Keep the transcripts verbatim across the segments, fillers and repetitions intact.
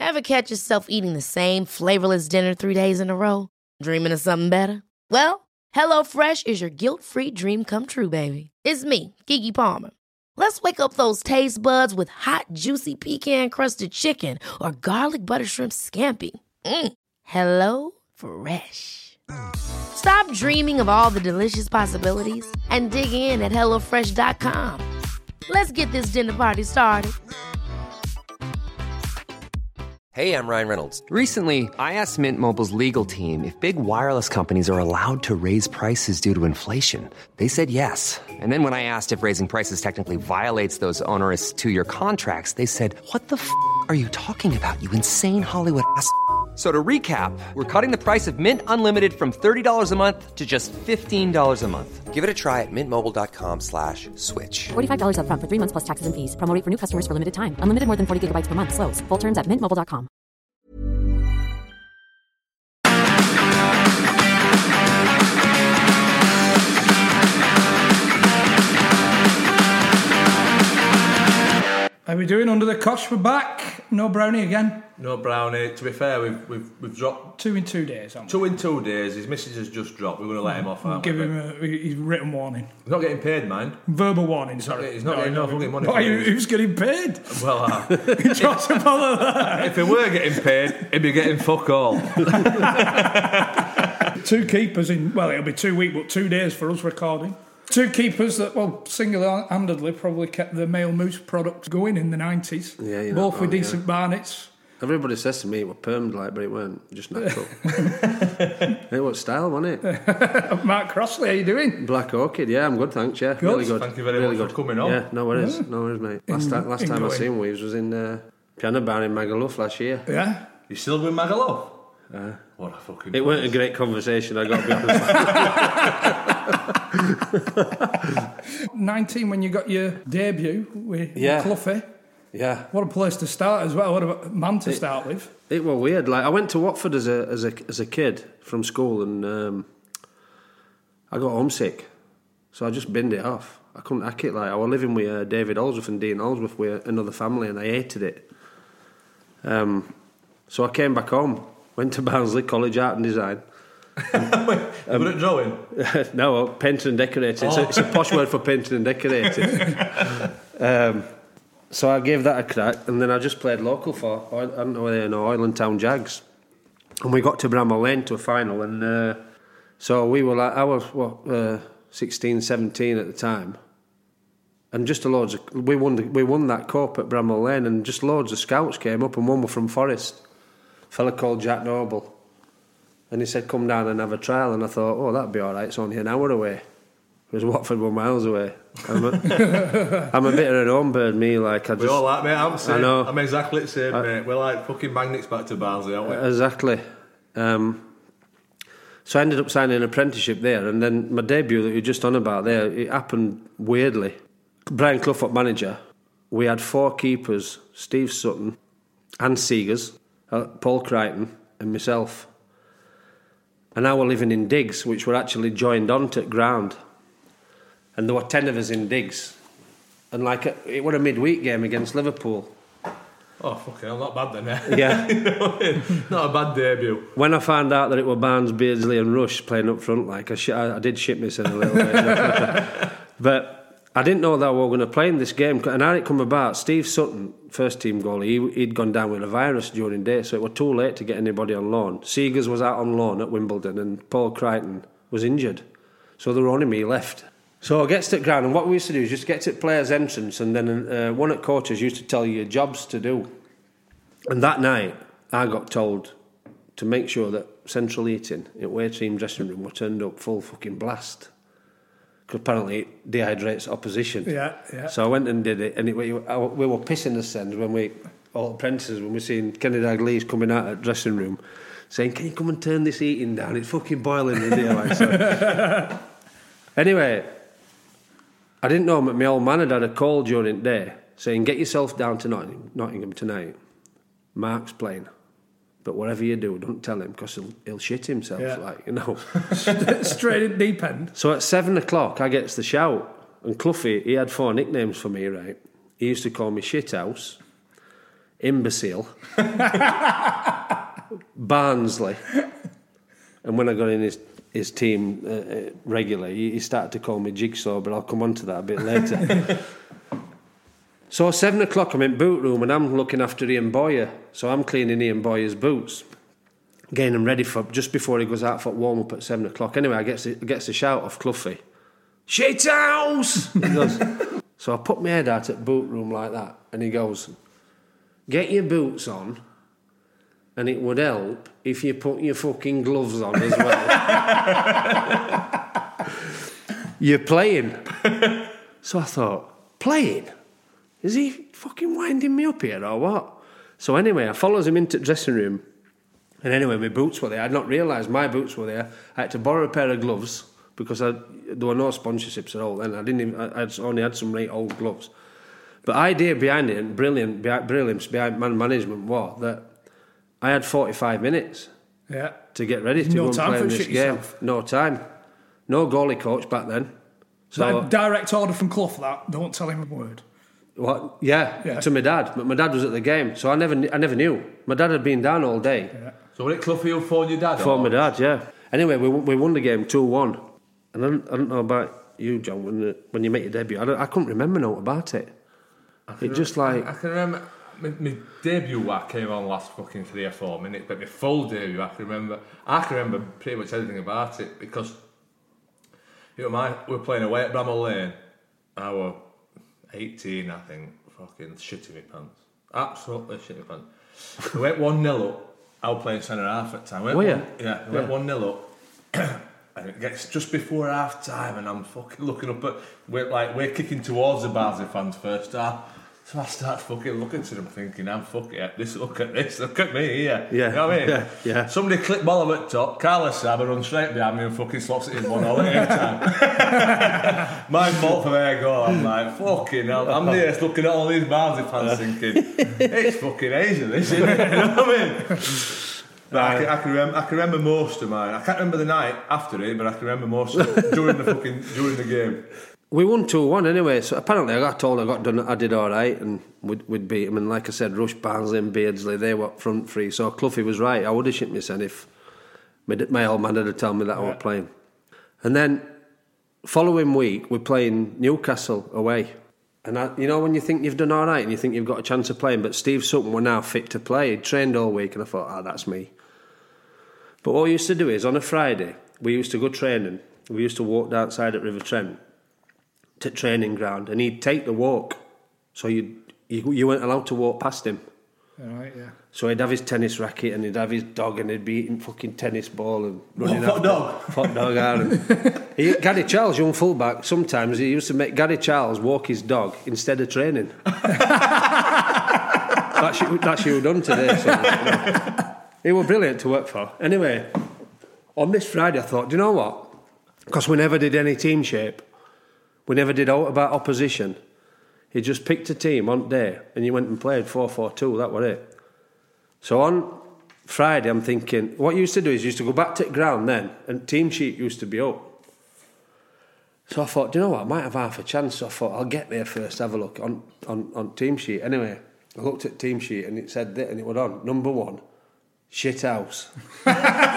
Ever catch yourself eating the same flavorless dinner three days in a row? Dreaming of something better? Well, HelloFresh is your guilt-free dream come true, baby. It's me, Keke Palmer. Let's wake up those taste buds with hot, juicy pecan-crusted chicken or garlic butter shrimp scampi. Mm. Hello Fresh. Stop dreaming of all the delicious possibilities and dig in at hello fresh dot com. Let's get this dinner party started. Hey, I'm Ryan Reynolds. Recently, I asked Mint Mobile's legal team if big wireless companies are allowed to raise prices due to inflation. They said yes. And then when I asked if raising prices technically violates those onerous two-year contracts, they said, what the f*** are you talking about, you insane Hollywood ass f- So to recap, we're cutting the price of Mint Unlimited from thirty dollars a month to just fifteen dollars a month. Give it a try at mintmobile.com slash switch. forty-five dollars up front for three months plus taxes and fees. Promo rate for new customers for limited time. Unlimited more than forty gigabytes per month. Slows full terms at mint mobile dot com. How are we doing under the cosh? We're back. No Brownie again. No Brownie. To be fair, we've we've, we've dropped two in two days. Haven't we? Two in two days. His missus has just dropped. We're going to let him off. Aren't Give we? him a he's written warning. He's not getting paid, mind. Verbal warning. Sorry, He's not getting no fucking money. Why, who's getting paid? Well, uh, Try to follow that. if he were getting paid, he'd be getting fuck all. Two keepers in. Well, it'll be two weeks, but two days for us recording. Two keepers that, well, single-handedly probably kept the Male Moose product going in the nineties. Yeah, you're both not with wrong, decent yeah. barnets. Everybody says to me it was permed like, but it weren't just natural. It was style, wasn't it? Mark Crossley, how you doing? Black Orchid, yeah, I'm good, thanks. Yeah, Good. really good. Thank you very really much good. for coming on. Yeah, no worries, Yeah. no worries, mate. Last In- time, last time I enjoy. seen Weaves was in uh, Piano Bar in Magaluf last year. Yeah. You still with Magaluf? Uh, what a fucking. It weren't a great conversation, I got to be honest. nineteen when you got your debut with Yeah. Cloughie. Yeah. What a place to start as well. What a man to start with. It was weird. Like I went to Watford as a as a as a kid from school, and um, I got homesick, so I just binned it off. I couldn't hack it. Like I was living with uh, David Holdsworth and Dean Holdsworth with another family, and I hated it. Um, so I came back home, went to Barnsley College Art and Design. Wait, um, good at drawing? No, painting and decorating. It's, a, it's a posh word for painting and decorating. um, So I gave that a crack, and then I just played local for, I don't know whether you know, Oiland Town Jags. And we got to Bramall Lane to a final, and uh, so we were like, I was, what, uh, sixteen, seventeen at the time. And just a loads of, we won, the, we won that cup at Bramall Lane, and just loads of scouts came up, and one were from Forest, a fella called Jack Noble. And he said, come down and have a trial, and I thought, oh, that'd be all right, it's only an hour away. Whereas Watford were miles away. I'm a, I'm a bit of an home bird, me. Like I just, We all like, mate. I'm the same. I know. I'm exactly the same, I- mate. We're like fucking magnets back to Barnsley, aren't we? Exactly. Um, so I ended up signing an apprenticeship there, and then my debut that you're just on about there, it happened weirdly. Brian Clough, manager. We had four keepers: Steve Sutton, Anne Seegers, uh, Paul Crichton, and myself. And I were living in digs, which were actually joined onto the ground. And there were ten of us in digs. And like a, it was a midweek game against Liverpool. Oh, fucking hell, not bad then, eh? Yeah. You know what I mean? Not a bad debut. When I found out that it were Barnes, Beardsley and Rush playing up front, like I, sh- I, I did shit myself a little bit. But I didn't know that we were going to play in this game. And how it come about, Steve Sutton, first team goalie, he, he'd gone down with a virus during the day, so it was too late to get anybody on loan. Seegers was out on loan at Wimbledon, and Paul Crichton was injured. So there were only me left. So I get to the ground, and what we used to do is just get to the players' entrance, and then uh, one at coaches used to tell you your jobs to do. And that night, I got told to make sure that central heating in away team dressing room were turned up full fucking blast. Because apparently it dehydrates opposition. Yeah, yeah. So I went and did it, and it, we, we were pissing ourselves when we, all apprentices, when we seen Kenny Dalglish coming out of the dressing room, saying, "Can you come and turn this heating down? It's fucking boiling in here." Like, so. Anyway, I didn't know my old man had had a call during the day saying, "Get yourself down to Nottingham, Nottingham tonight. Mark's playing. But whatever you do, don't tell him, because he'll, he'll shit himself," Yeah. like, you know. Straight in deep end. So at seven o'clock, I gets the shout. And Cloughie, he had four nicknames for me, right? He used to call me Shithouse. Imbecile, Barnsley. And when I got in his, his team uh, regularly, he, he started to call me Jigsaw, but I'll come on to that a bit later. So seven o'clock, I'm in boot room and I'm looking after Ian Boyer. So I'm cleaning Ian Boyer's boots, getting them ready for just before he goes out for warm up at seven o'clock. Anyway, I gets I gets a shout off Cloughie. Shit house! He goes. So I put my head out at boot room like that, and he goes, "Get your boots on, and it would help if you put your fucking gloves on as well. You're playing." So I thought, playing? Is he fucking winding me up here or what? So anyway, I follows him into the dressing room. And anyway, my boots were there. I'd not realised my boots were there. I had to borrow a pair of gloves because I, there were no sponsorships at all then. I didn't even, I I'd only had some really old gloves. But idea behind it, and brilliant, brilliance behind man management was that I had forty-five minutes yeah. to get ready to no go and time play for in this shit game. yourself. No time. No goalie coach back then. So So that direct order from Clough that, don't tell him a word. what? Yeah, Yeah. to my dad. But my dad was at the game, so I never, I never knew. My dad had been down all day. Yeah. So was it Cloughie who phoned your dad? For or? my dad, yeah. Anyway, we we won the game two one. And I don't, I don't know about you, John, when the, when you make your debut. I, don't, I couldn't remember nothing about it. It just like... I, I can remember my, my debut. I came on last fucking three or four minutes, but my full debut, I can remember. I can remember pretty much everything about it because you know, my we were playing away at Bramall Lane. I was eighteen, I think. Fucking shitting my pants, absolutely shitting my pants. We went one nil up. I was playing centre half at the time. We went Were one, you? Yeah, we went one nil up. And it gets just before half time, and I'm fucking looking up at we're like we're kicking towards the Barnsley fans first half. So I start fucking looking to them, thinking, "I'm fucking at this. Look at this. Look at me here." Yeah, you know what I mean? yeah, yeah. Somebody clip ball up at top. Carlos Saber runs straight behind me and fucking slots it in one all at any time. My fault for their goal. I'm like, fucking hell. I'm there looking at all these Barnsley fans, thinking, "It's fucking easy, this, isn't it?" You know what I mean? But I, can, I, can remember, I can remember most of mine. I can't remember the night after it, but I can remember most of it during the fucking during the game. We won two one anyway, so apparently I got told I got done. I did all right, and we'd, we'd beat them. And like I said, Rush, Barnsley, and Beardsley, they were front three. So Cloughie was right. I would have shit myself if my, my old man had told me that yeah. I was playing. And then following week, we're playing Newcastle away. And I, you know when you think you've done all right and you think you've got a chance of playing, but Steve Sutton were now fit to play. He'd trained all week, and I thought, ah, oh, that's me. But what we used to do is on a Friday, we used to go training. We used to walk outside at River Trent to training ground, and he'd take the walk, so you you you weren't allowed to walk past him. Right, yeah. So he'd have his tennis racket and he'd have his dog and he'd be eating fucking tennis ball and running what, after dog? Hot dog out. And he, Gary Charles, young fullback, sometimes he used to make Gary Charles walk his dog instead of training. that's you, that's you done today. So, you know. He was brilliant to work for. Anyway, on this Friday I thought, do you know what? Because we never did any team shape. We never did out about opposition. He just picked a team on day and you went and played four four two, that was it. So on Friday I'm thinking, what you used to do is you used to go back to the ground then and team sheet used to be up. So I thought, do you know what, I might have half a chance. So I thought, I'll get there first, have a look on, on, on team sheet. Anyway, I looked at team sheet and it said that, and it was on, number one, shit house. So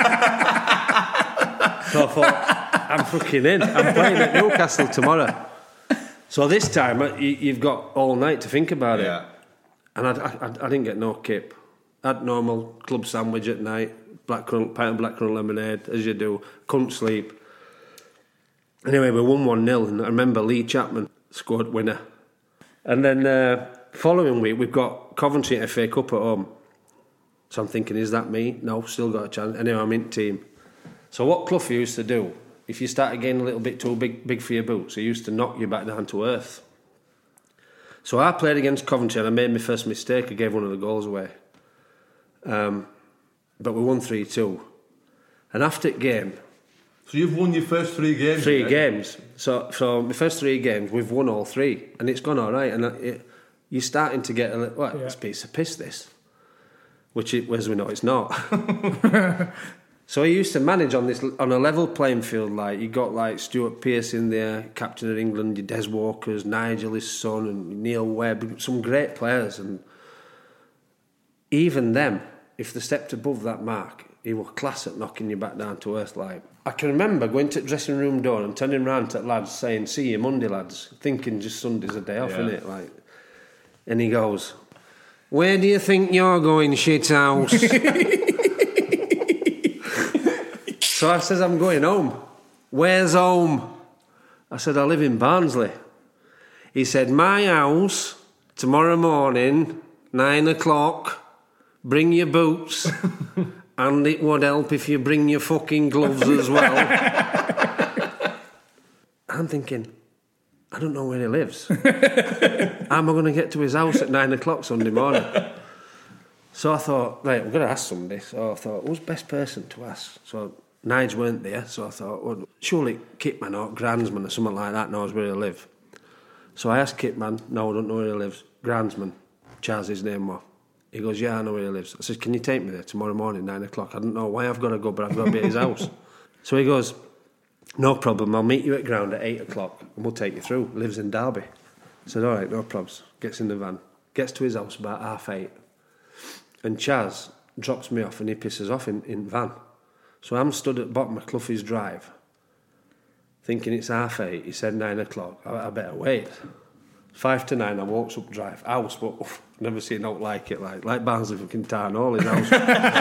I thought, I'm fucking in. I'm playing at Newcastle tomorrow. So this time you've got all night to think about yeah. it. And I, I, I didn't get no kip. I had normal club sandwich at night, black currant, pint of blackcurrant lemonade, as you do. Couldn't sleep. Anyway, we won one nil, and I remember Lee Chapman scored winner. And then uh, following week we've got Coventry F A Cup at home. So I'm thinking, is that me? No, still got a chance. Anyway, I'm in team. So what Cloughie used to do, if you started getting a little bit too big big for your boots, he used to knock you back down to earth. So I played against Coventry and I made my first mistake. I gave one of the goals away. Um, but we won three two. And after the game... So you've won your first three games? Three right? games. So so my first three games, we've won all three. And it's gone all right. And it, you're starting to get a little... Well, yeah. it's a piece of piss, this. Which, it, as we know, it's not. So he used to manage on this on a level playing field. Like you got like Stuart Pearce in there, captain of England, your Des Walkers, Nigel his son, and Neil Webb, some great players. And even them, if they stepped above that mark, he was class at knocking you back down to earth. Like, I can remember going to the dressing room door and turning round to the lads saying, "See you Monday, lads," thinking just Sunday's a day off, Yeah. innit? Like, and he goes, "Where do you think you're going, shithouse?" So I says, "I'm going home." "Where's home?" I said, "I live in Barnsley." He said, "My house, tomorrow morning, nine o'clock, bring your boots, and it would help if you bring your fucking gloves as well." I'm thinking, I don't know where he lives. How am I going to get to his house at nine o'clock Sunday morning? So I thought, right, I'm going to ask somebody. So I thought, who's the best person to ask? So Nige weren't there, so I thought, well, surely Kitman or Gransman or something like that knows where he live. So I asked Kitman, no, I don't know where he lives. Gransman, Charles, his name was. He goes, yeah, I know where he lives. I said, can you take me there tomorrow morning, nine o'clock? I don't know why I've got to go, but I've got to be at his house. So he goes, no problem, I'll meet you at ground at eight o'clock and we'll take you through. He lives in Derby. I said, all right, no probs. Gets in the van, gets to his house about half eight. And Chaz drops me off and he pisses off in, in van. So I'm stood at the bottom of Cloughie's drive, thinking it's half eight. He said nine o'clock. I, I better wait. Five to nine, I walks up drive. House, but oof, never seen out like it. Like like Barnsley fucking Tarn Hall, his house.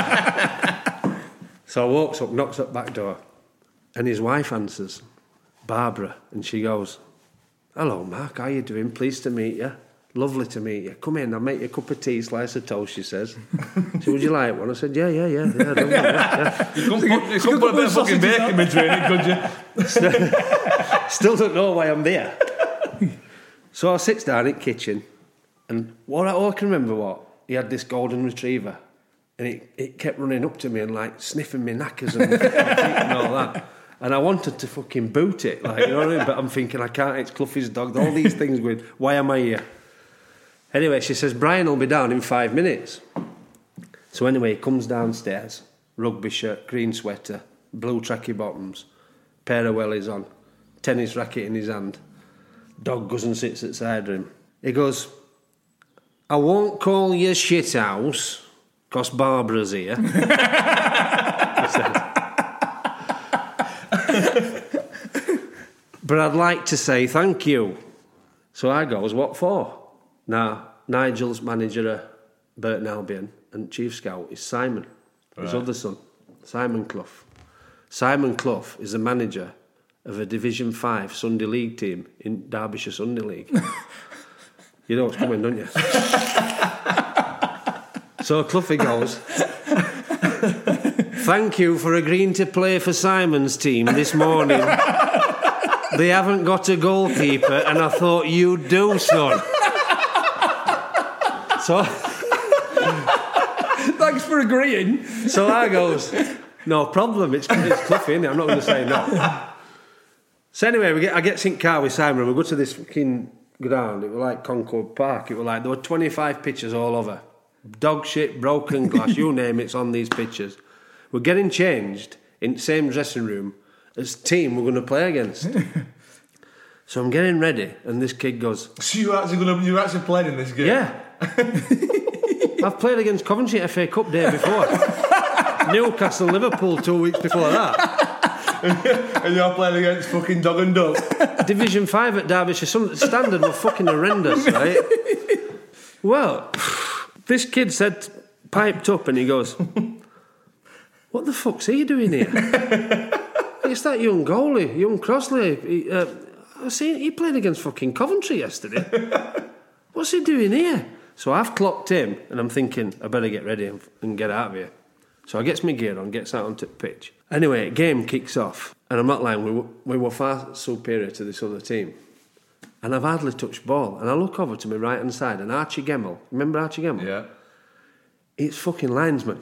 So I walks up, knocks at back door, and his wife answers, Barbara, and she goes, hello, Mark, how you doing? Pleased to meet you. Lovely to meet you. Come in, I'll make you a cup of tea, slice of toast, she says. So would you like one? I said, yeah, yeah, yeah, yeah. Lovely, yeah, yeah. You couldn't put, you couldn't put a bit of fucking bacon between it, could you? Still, still don't know why I'm there. So I sits down in the kitchen, and what I, all I can remember what, he had this golden retriever, and it, it kept running up to me and like sniffing me knackers and, and all that. And I wanted to fucking boot it, like, you know what I mean? But I'm thinking, I can't, it's Cloughie's dog, all these things going, why am I here? Anyway, she says, Brian will be down in five minutes. So anyway, he comes downstairs, rugby shirt, green sweater, blue tracky bottoms, pair of wellies on, tennis racket in his hand. Dog goes and sits at the side of him. He goes, I won't call you shit house, because Barbara's here. He said, but I'd like to say thank you. So I goes, what for? Now, Nigel's manager at Burton Albion and chief scout is Simon, his right. other son, Simon Clough. Simon Clough is the manager of a Division five Sunday League team in Derbyshire Sunday League. You know what's coming, don't you? So Cloughie goes, thank you for agreeing to play for Simon's team this morning. They haven't got a goalkeeper and I thought you'd do, son. So, thanks for agreeing. So I goes, no problem, it's, it's Cloughie, innit? I'm not going to say no. So anyway, we get, I get in the car with Simon and we go to this fucking ground. It was like Concord Park. It was like, there were twenty-five pitches all over. Dog shit, broken glass, you name it, it's on these pitches. We're getting changed in the same dressing room as the team we're going to play against. So I'm getting ready and this kid goes... So you actually going to, you actually played in this game? Yeah. I've played against Coventry at F A Cup day before. Newcastle, Liverpool two weeks before that. And you're playing against fucking Dog and Duck. Division five at Derbyshire Standard were fucking horrendous, right? Well, this kid said, piped up and he goes, what the fuck's he doing here? It's that young goalie, young Crossley. He, uh, I see he played against fucking Coventry yesterday. What's he doing here? So I've clocked him and I'm thinking, I better get ready and, and get out of here. So I gets my gear on, gets out onto the pitch. Anyway, game kicks off. And I'm not lying, we were, we were far superior to this other team. And I've hardly touched ball. And I look over to my right-hand side and Archie Gemmell, remember Archie Gemmell? Yeah. It's fucking linesman.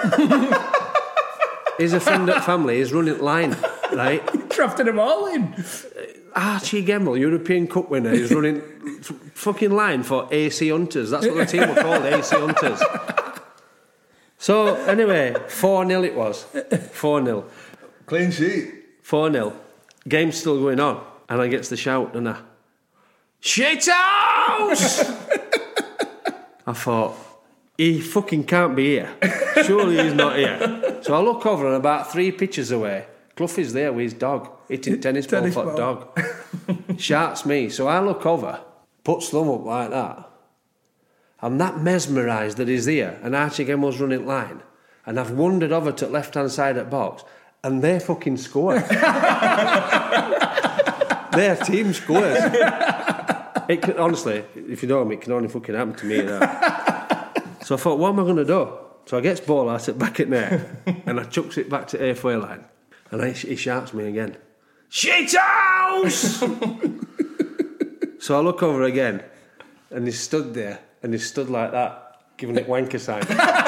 He's a friend at family, he's running line, right? Drafted them all in. Archie Gemmell, European Cup winner, he's running fucking line for A C Hunters. That's what the team were called, A C Hunters. So, anyway, four nil it was. four nil. Clean sheet. four nil. Game's still going on. And I gets the shout, and I... Shit house! I thought, he fucking can't be here. Surely he's not here. So I look over and about three pitches away, Cloughie's there with his dog, hitting tennis, Tennis ball for the ball. dog. Shouts me. So I look over, puts thumb up like that. I'm that mesmerised that he's there, and Archie Gemmell's running line, and I've wandered over to the left-hand side at box, and they fucking score. Their team scores. It can, honestly, if you don't know me, it can only fucking happen to me. That. So I thought, what am I going to do? So I gets ball out it back at net, and I chucks it back to halfway line, and I, he shouts me again, "Shit house!" So I look over again, and he's stood there, and he's stood like that, giving it wanker sign.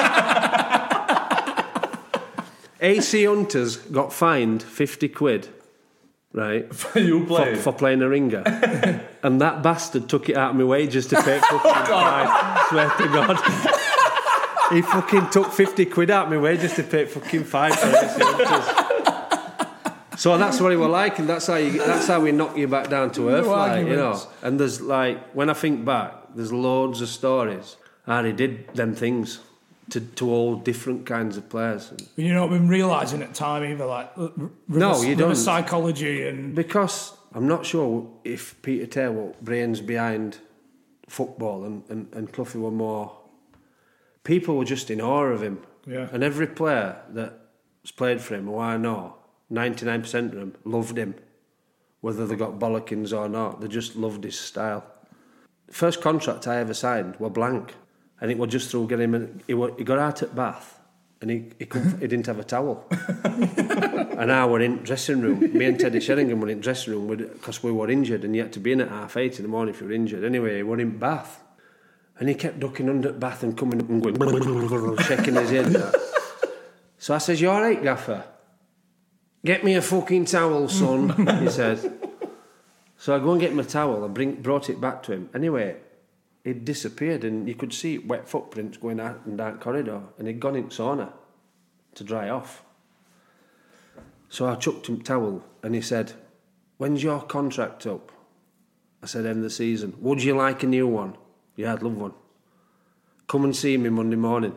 A C Hunters got fined fifty quid, right? For you playing? For, for playing a ringer. And that bastard took it out of my wages to pay fucking fine. Swear to God. He fucking took fifty quid out of my wages to pay fucking fine for A C Hunters. So that's what he was like, and that's how you, that's how we knock you back down to earth, No like, you know. arguments. And there's like, when I think back, there's loads of stories. And he did them things to, to all different kinds of players. You've not been realising at time either, like r- reverse, No, you don't. reverse psychology and Because I'm not sure if Peter Tay were brains behind football and, and, and Cloughie were more... People were just in awe of him. Yeah. And every player that's played for him, who I know, ninety-nine percent of them loved him. Whether they got bollockings or not, they just loved his style. The first contract I ever signed were blank. And it was just through getting him... He, were, he got out at Bath and he he, couldn't, he didn't have a towel. And I were in dressing room. Me and Teddy Sheringham were in dressing room because we were injured, and you had to be in at half eight in the morning if you were injured. Anyway, he were in Bath. And he kept ducking under Bath and coming up and going... shaking his head. So I says, "You all right, Gaffer? Get me a fucking towel, son," he said. So I go and get my towel and bring, brought it back to him. Anyway, he'd disappeared, and you could see wet footprints going out and down the corridor, and he'd gone in sauna to dry off. So I chucked him a towel, and he said, "When's your contract up?" I said, "End of the season." "Would you like a new one?" "Yeah, I'd love one." "Come and see me Monday morning."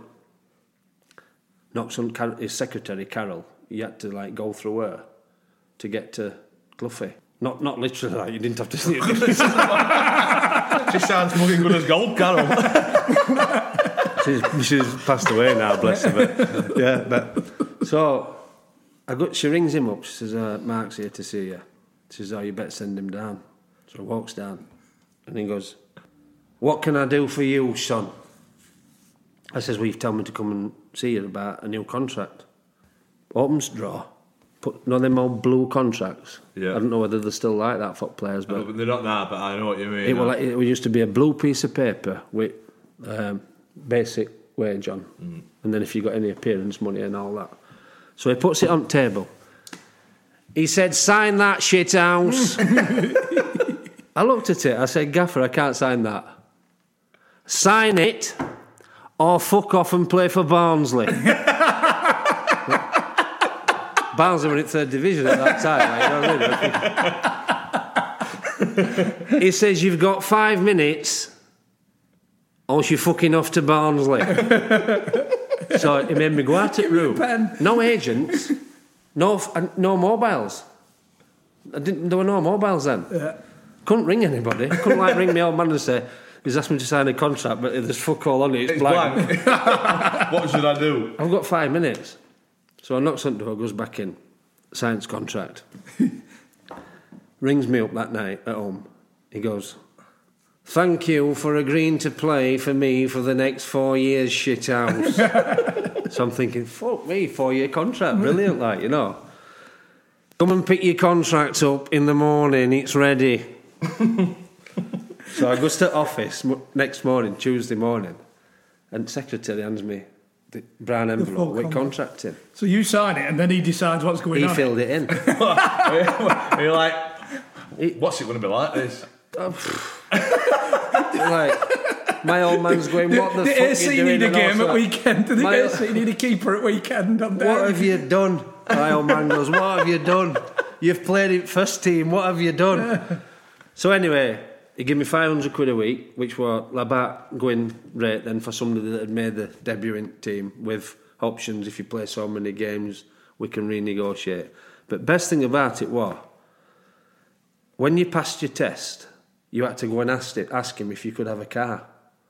Knocks on Car- his secretary, Carol. He had to like go through her to get to Cloughie. Not not literally, like, you didn't have to see it. She sounds fucking good as gold, Carol. she's, she's passed away now, bless her. But, yeah, but so I got. She rings him up. She says, uh, "Mark's here to see you." She says, "Oh, you better send him down." So he walks down, and he goes, "What can I do for you, son?" I says, "Well, you've told me to come and see you about a new contract." Opens drawer. Put, you know them old blue contracts? Yeah. I don't know whether they're still like that for players, but... No, but they're not that, but I know what you mean. It, was like, it used to be a blue piece of paper with um, basic wage on, mm. and then if you got any appearance money and all that. So he puts it on the table. He said, "Sign that, shit house." I looked at it. I said, "Gaffer, I can't sign that." "Sign it, or fuck off and play for Barnsley." Barnsley were in third division at that time. Like, you know what I mean? He says, "You've got five minutes, or you're fucking off to Barnsley." So he made me go out at room. No agents, no no mobiles. I didn't. There were no mobiles then. Yeah. Couldn't ring anybody. Couldn't like ring my old man and say, "He's asked me to sign a contract, but there's fuck all on it. It's, It's blank." blank. What should I do? I've got five minutes. So I knocks on the door, goes back in, signs contract. Rings me up that night at home. He goes, "Thank you for agreeing to play for me for the next four years, shithouse." So I'm thinking, fuck me, four-year contract, brilliant, like, you know. "Come and pick your contract up in the morning, it's ready." So I go to the office next morning, Tuesday morning, and the secretary hands me the brown envelope with contract in. So you sign it, and then he decides what's going He on. filled it in. Are you like, what's it going to be like this? Like, my old man's going, "What the, the fuck A C you doing?" need a and game also, at weekend. The My- A C need a keeper at weekend. On "What have you done?" My old man goes, "What have you done? You've played it first team. What have you done?" So anyway, He gave me five hundred quid a week, which were about going rate then for somebody that had made the debut in team with options. If you play so many games, we can renegotiate. But best thing about it was, when you passed your test, you had to go and ask, it, ask him if you could have a car.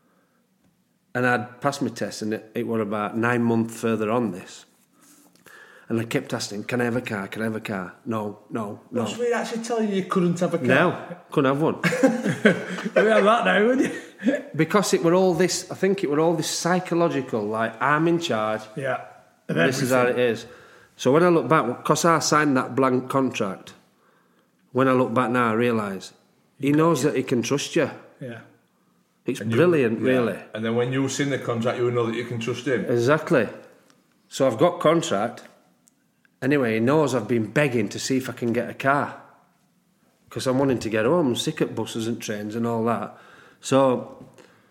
And I'd passed my test, and it, it were about nine months further on this. And I kept asking, can I have a car? Can I have a car? No, no, no. What, so we actually tell you you couldn't have a car? No, couldn't have one. We have that now, wouldn't you? Because it were all this, I think it were all this psychological, like, I'm in charge. Yeah. This is how it is. So when I look back, because I signed that blank contract, when I look back now, I realise he knows that he can trust you. Yeah. It's And you- brilliant, yeah. really. And then when you seen the contract, you would know that you can trust him. Exactly. So I've got contract. Anyway, he knows I've been begging to see if I can get a car. Because I'm wanting to get home. I'm sick of buses and trains and all that. So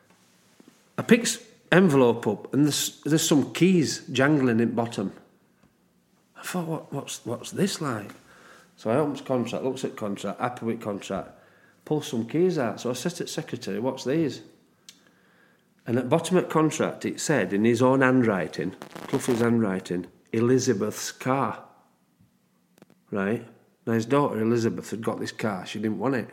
I picked envelope up and there's, there's some keys jangling in bottom. I thought, what, what's what's this like? So I opens contract, looks at contract, happy with contract, pulls some keys out. So I said to the secretary, what's these? And at bottom of contract it said in his own handwriting, Cloughie's handwriting, Elizabeth's car. Right? Now his daughter Elizabeth had got this car, she didn't want it.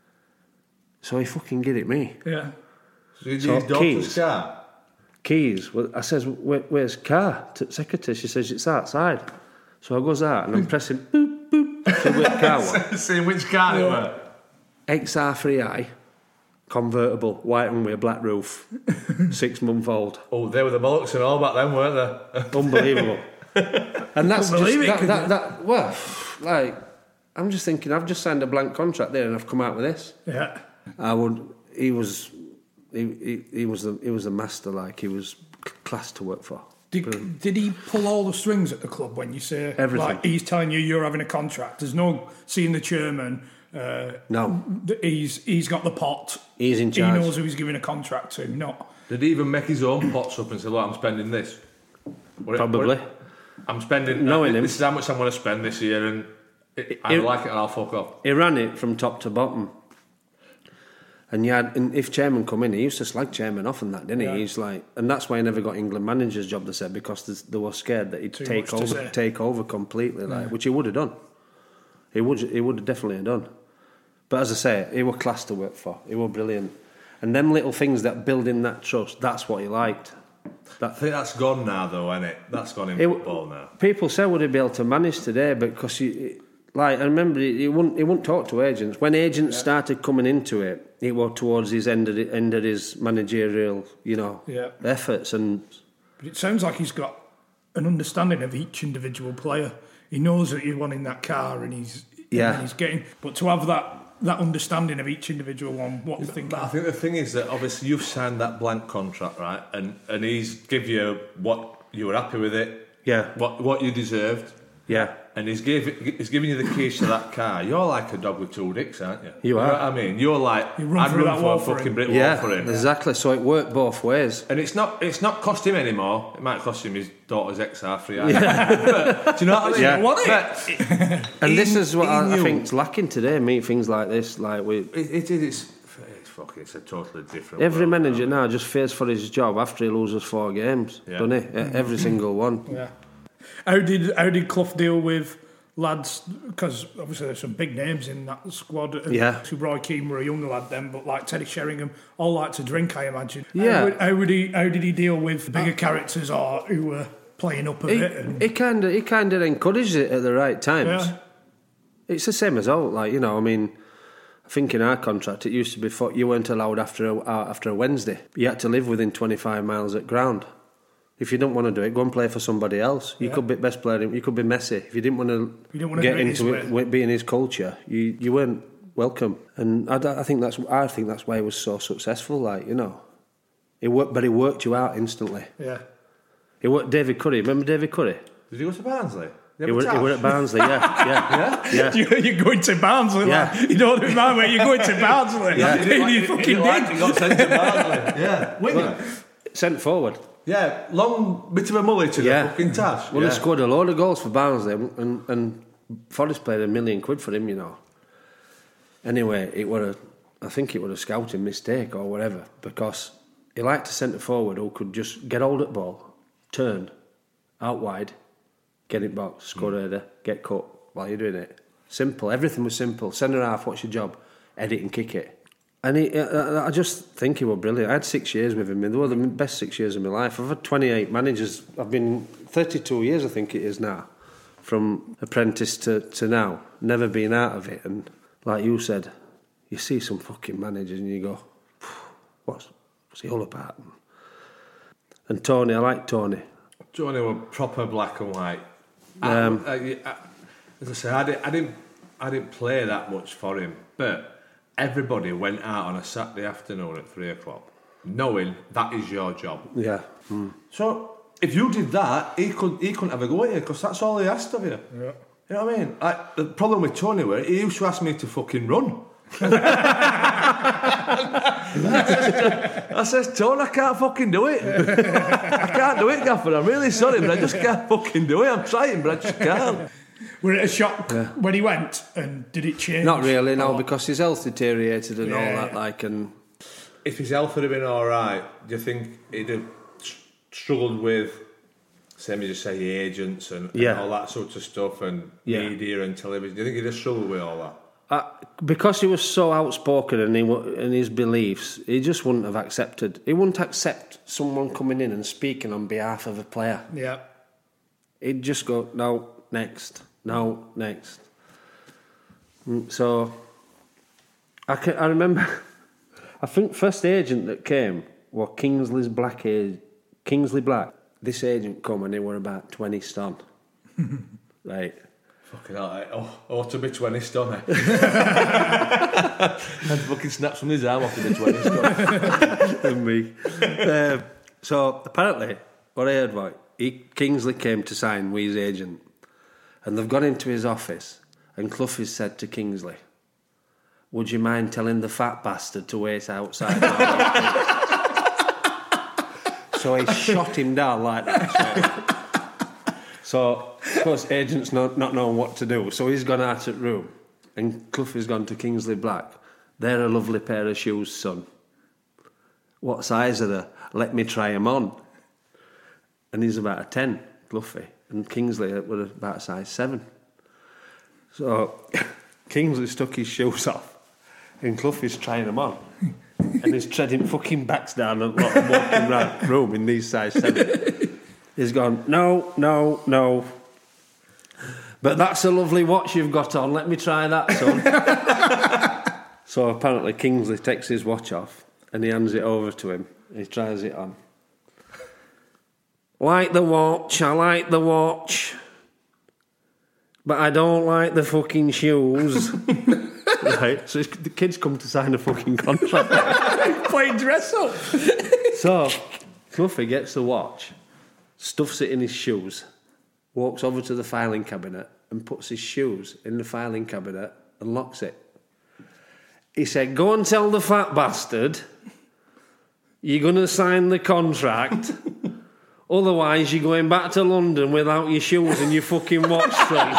So he fucking gave it me. Yeah. So his So daughter's keys. car? Keys. Well, I says, Where, where's car? To the secretary, she says, it's outside. So I goes out and I'm pressing boop, boop, to which car was. Seeing which car it were? X R three I, convertible, white and with a black roof, six month old. Oh, they were the bollocks and all back then, weren't they? Unbelievable. And that's just, Believe it, that, could that, you? that, well, like, I'm just thinking, I've just signed a blank contract there and I've come out with this. Yeah. I would, he was, he, he, he was the, he was the master, like, he was class to work for. Did, did he pull all the strings at the club when you say, Everything. like, he's telling you you're having a contract? There's no seeing the chairman. Uh, No. th- he's he's got the pot. He's in charge. He knows who he's giving a contract to. Not. Did he even make his own pots up and say, look, I'm spending this? What it- Probably. what it- I'm spending... Knowing him. This is how much I'm going to spend this year and it, I It- like it and I'll fuck off. He ran it from top to bottom. And you had, and if chairman come in, he used to slag chairman off and that, didn't he? Yeah. He's like, and that's why he never got England manager's job. They said because there's- they were scared that he'd Too take much to over, say. take over completely, like which he would have done. He would, he would have definitely have done. But as I say, he was class to work for. He was brilliant. And them little things that build in that trust, that's what he liked. I think that's gone now, though, isn't it? That's gone in It- football now. People say would he be able to manage today, but because he, like I remember, he, he wouldn't he wouldn't talk to agents. When agents started coming into it, it was towards his end of the, end of his managerial, you know, Yeah. efforts. And But it sounds like he's got an understanding of each individual player. He knows that you're wanting that car, and he's Yeah. and he's getting. But to have that that understanding of each individual one, what they're thinking. But I think the thing is that obviously you've signed that blank contract, right? And and he's give you what you were happy with it, yeah, what what you deserved, yeah, and he's gave he's giving you the keys to that car. You're like a dog with two dicks, aren't you? You are. know what I mean, you're like You run I'd through run that for wall a for fucking him. brick wall yeah, for him. exactly. So it worked both ways. And it's not it's not cost him anymore. It might cost him his daughter's X R three. But, do you know what I mean? Yeah. Want it? But And he- this is what he I, I knew. think is lacking today. Meet things like this, like we. It, it is. It's, it's fucking. It's a totally different. Every world manager now. now just fears for his job after he loses four games, Yeah. doesn't he? E- Every single one. Yeah. How did how did Clough deal with lads? Because obviously there's some big names in that squad. And Yeah. So Roy Keane were a younger lad then, but like Teddy Sheringham, all like to drink, I imagine. Yeah. How, would- how would he how did he deal with bigger characters or who were playing up a He, bit? And, he kind of he kind of encourages it at the right times. yeah. It's the same as all, like, you know, I mean, I think in our contract it used to be fo- you weren't allowed after a, uh, after a Wednesday. You had to live within twenty-five miles at ground. If you didn't want to do it, go and play for somebody else. You Yeah. could be best player. You could be Messi. If you didn't want to, You didn't want to get do it his into way. it, with being his culture, you you weren't welcome. And I, I think that's I think that's why he was so successful. Like, you know, he worked, but he worked you out instantly. Yeah. He worked David Curry. Remember David Curry? Did he go to Barnsley? He were, he were at Barnsley. Yeah, yeah, yeah. You, you're going to Barnsley, Yeah. like, you don't mind where you're going to Barnsley. Yeah. And he fucking He did. got sent to Barnsley. Yeah, winger. Sent forward. Yeah, long bit of a mullet to Yeah. the fucking tash. Well, yeah. he scored a load of goals for Barnsley, and, and Forrest paid a million quid for him, you know. Anyway, it were a, I think it was a scouting mistake or whatever, because he liked a centre forward who could just get hold of the ball, turn, out wide, get it box, score mm. header, get cut while you're doing it. Simple. Everything was simple. Centre half, what's your job? Edit and kick it. And he, I, I just think he was brilliant. I had six years with him. They were the best six years of my life. I've had twenty-eight managers. I've been thirty-two years, I think it is now, from apprentice to, to now. Never been out of it. And like you said, you see some fucking managers and you go, what's, what's he all about? And Tony, I like Tony. Tony was proper black and white. Um, I, I, I, as I say, I, did, I didn't, I didn't play that much for him, but everybody went out on a Saturday afternoon at three o'clock, knowing that is your job. Yeah. Mm. So if you did that, he could he couldn't have a go at you because that's all he asked of you. Yeah. You know what I mean? Like, the problem with Tony was he used to ask me to fucking run. I says, Tony, I can't fucking do it. I can't do it, Gaffer. I'm really sorry, but I just can't fucking do it. I'm trying, but I just can't. Were it a shock yeah. when he went, and did it change? Not really, no, because his health deteriorated and yeah. all that. Like, and if his health had been all right, do you think he'd have struggled with, same as you say, agents and, yeah. and all that sort of stuff, and yeah. media and television? Do you think he'd have struggled with all that? Uh, because he was so outspoken and he in his beliefs, he just wouldn't have accepted. He wouldn't accept someone coming in and speaking on behalf of a player. Yeah, he'd just go, no, next, no, next. So I can, I remember. I think first agent that came was Kingsley's Black age, Kingsley Black. This agent come and he were about twenty stone, right. Fucking hell, like, oh, oh, to be twenty stone, eh? And fucking snaps from his arm off to be twenty stone. And me. Um, so, apparently, what I heard was, he, Kingsley came to sign with his agent, and they've gone into his office, and Clough has said to Kingsley, would you mind telling the fat bastard to wait outside? So he shot him down like that. So. So, of course, agent's not, not knowing what to do. So he's gone out of the room. And Clough has gone to Kingsley Black. They're a lovely pair of shoes, son. What size are they? Let me try them on. And he's about a ten, Cloughie. And Kingsley was about a size seven. So Kingsley stuck his shoes off. And Cloughie's trying them on. And he's treading fucking backs down and walking around the room in these size seven. He's gone, no, no, no. But that's a lovely watch you've got on. Let me try that, son. So apparently Kingsley takes his watch off and he hands it over to him. He tries it on. Like the watch, I like the watch. But I don't like the fucking shoes. Right, so the kids come to sign a fucking contract. Playing dress up. So Cloughie gets the watch, stuffs it in his shoes, walks over to the filing cabinet and puts his shoes in the filing cabinet and locks it. He said, go and tell the fat bastard you're going to sign the contract, otherwise you're going back to London without your shoes and your fucking watch straight.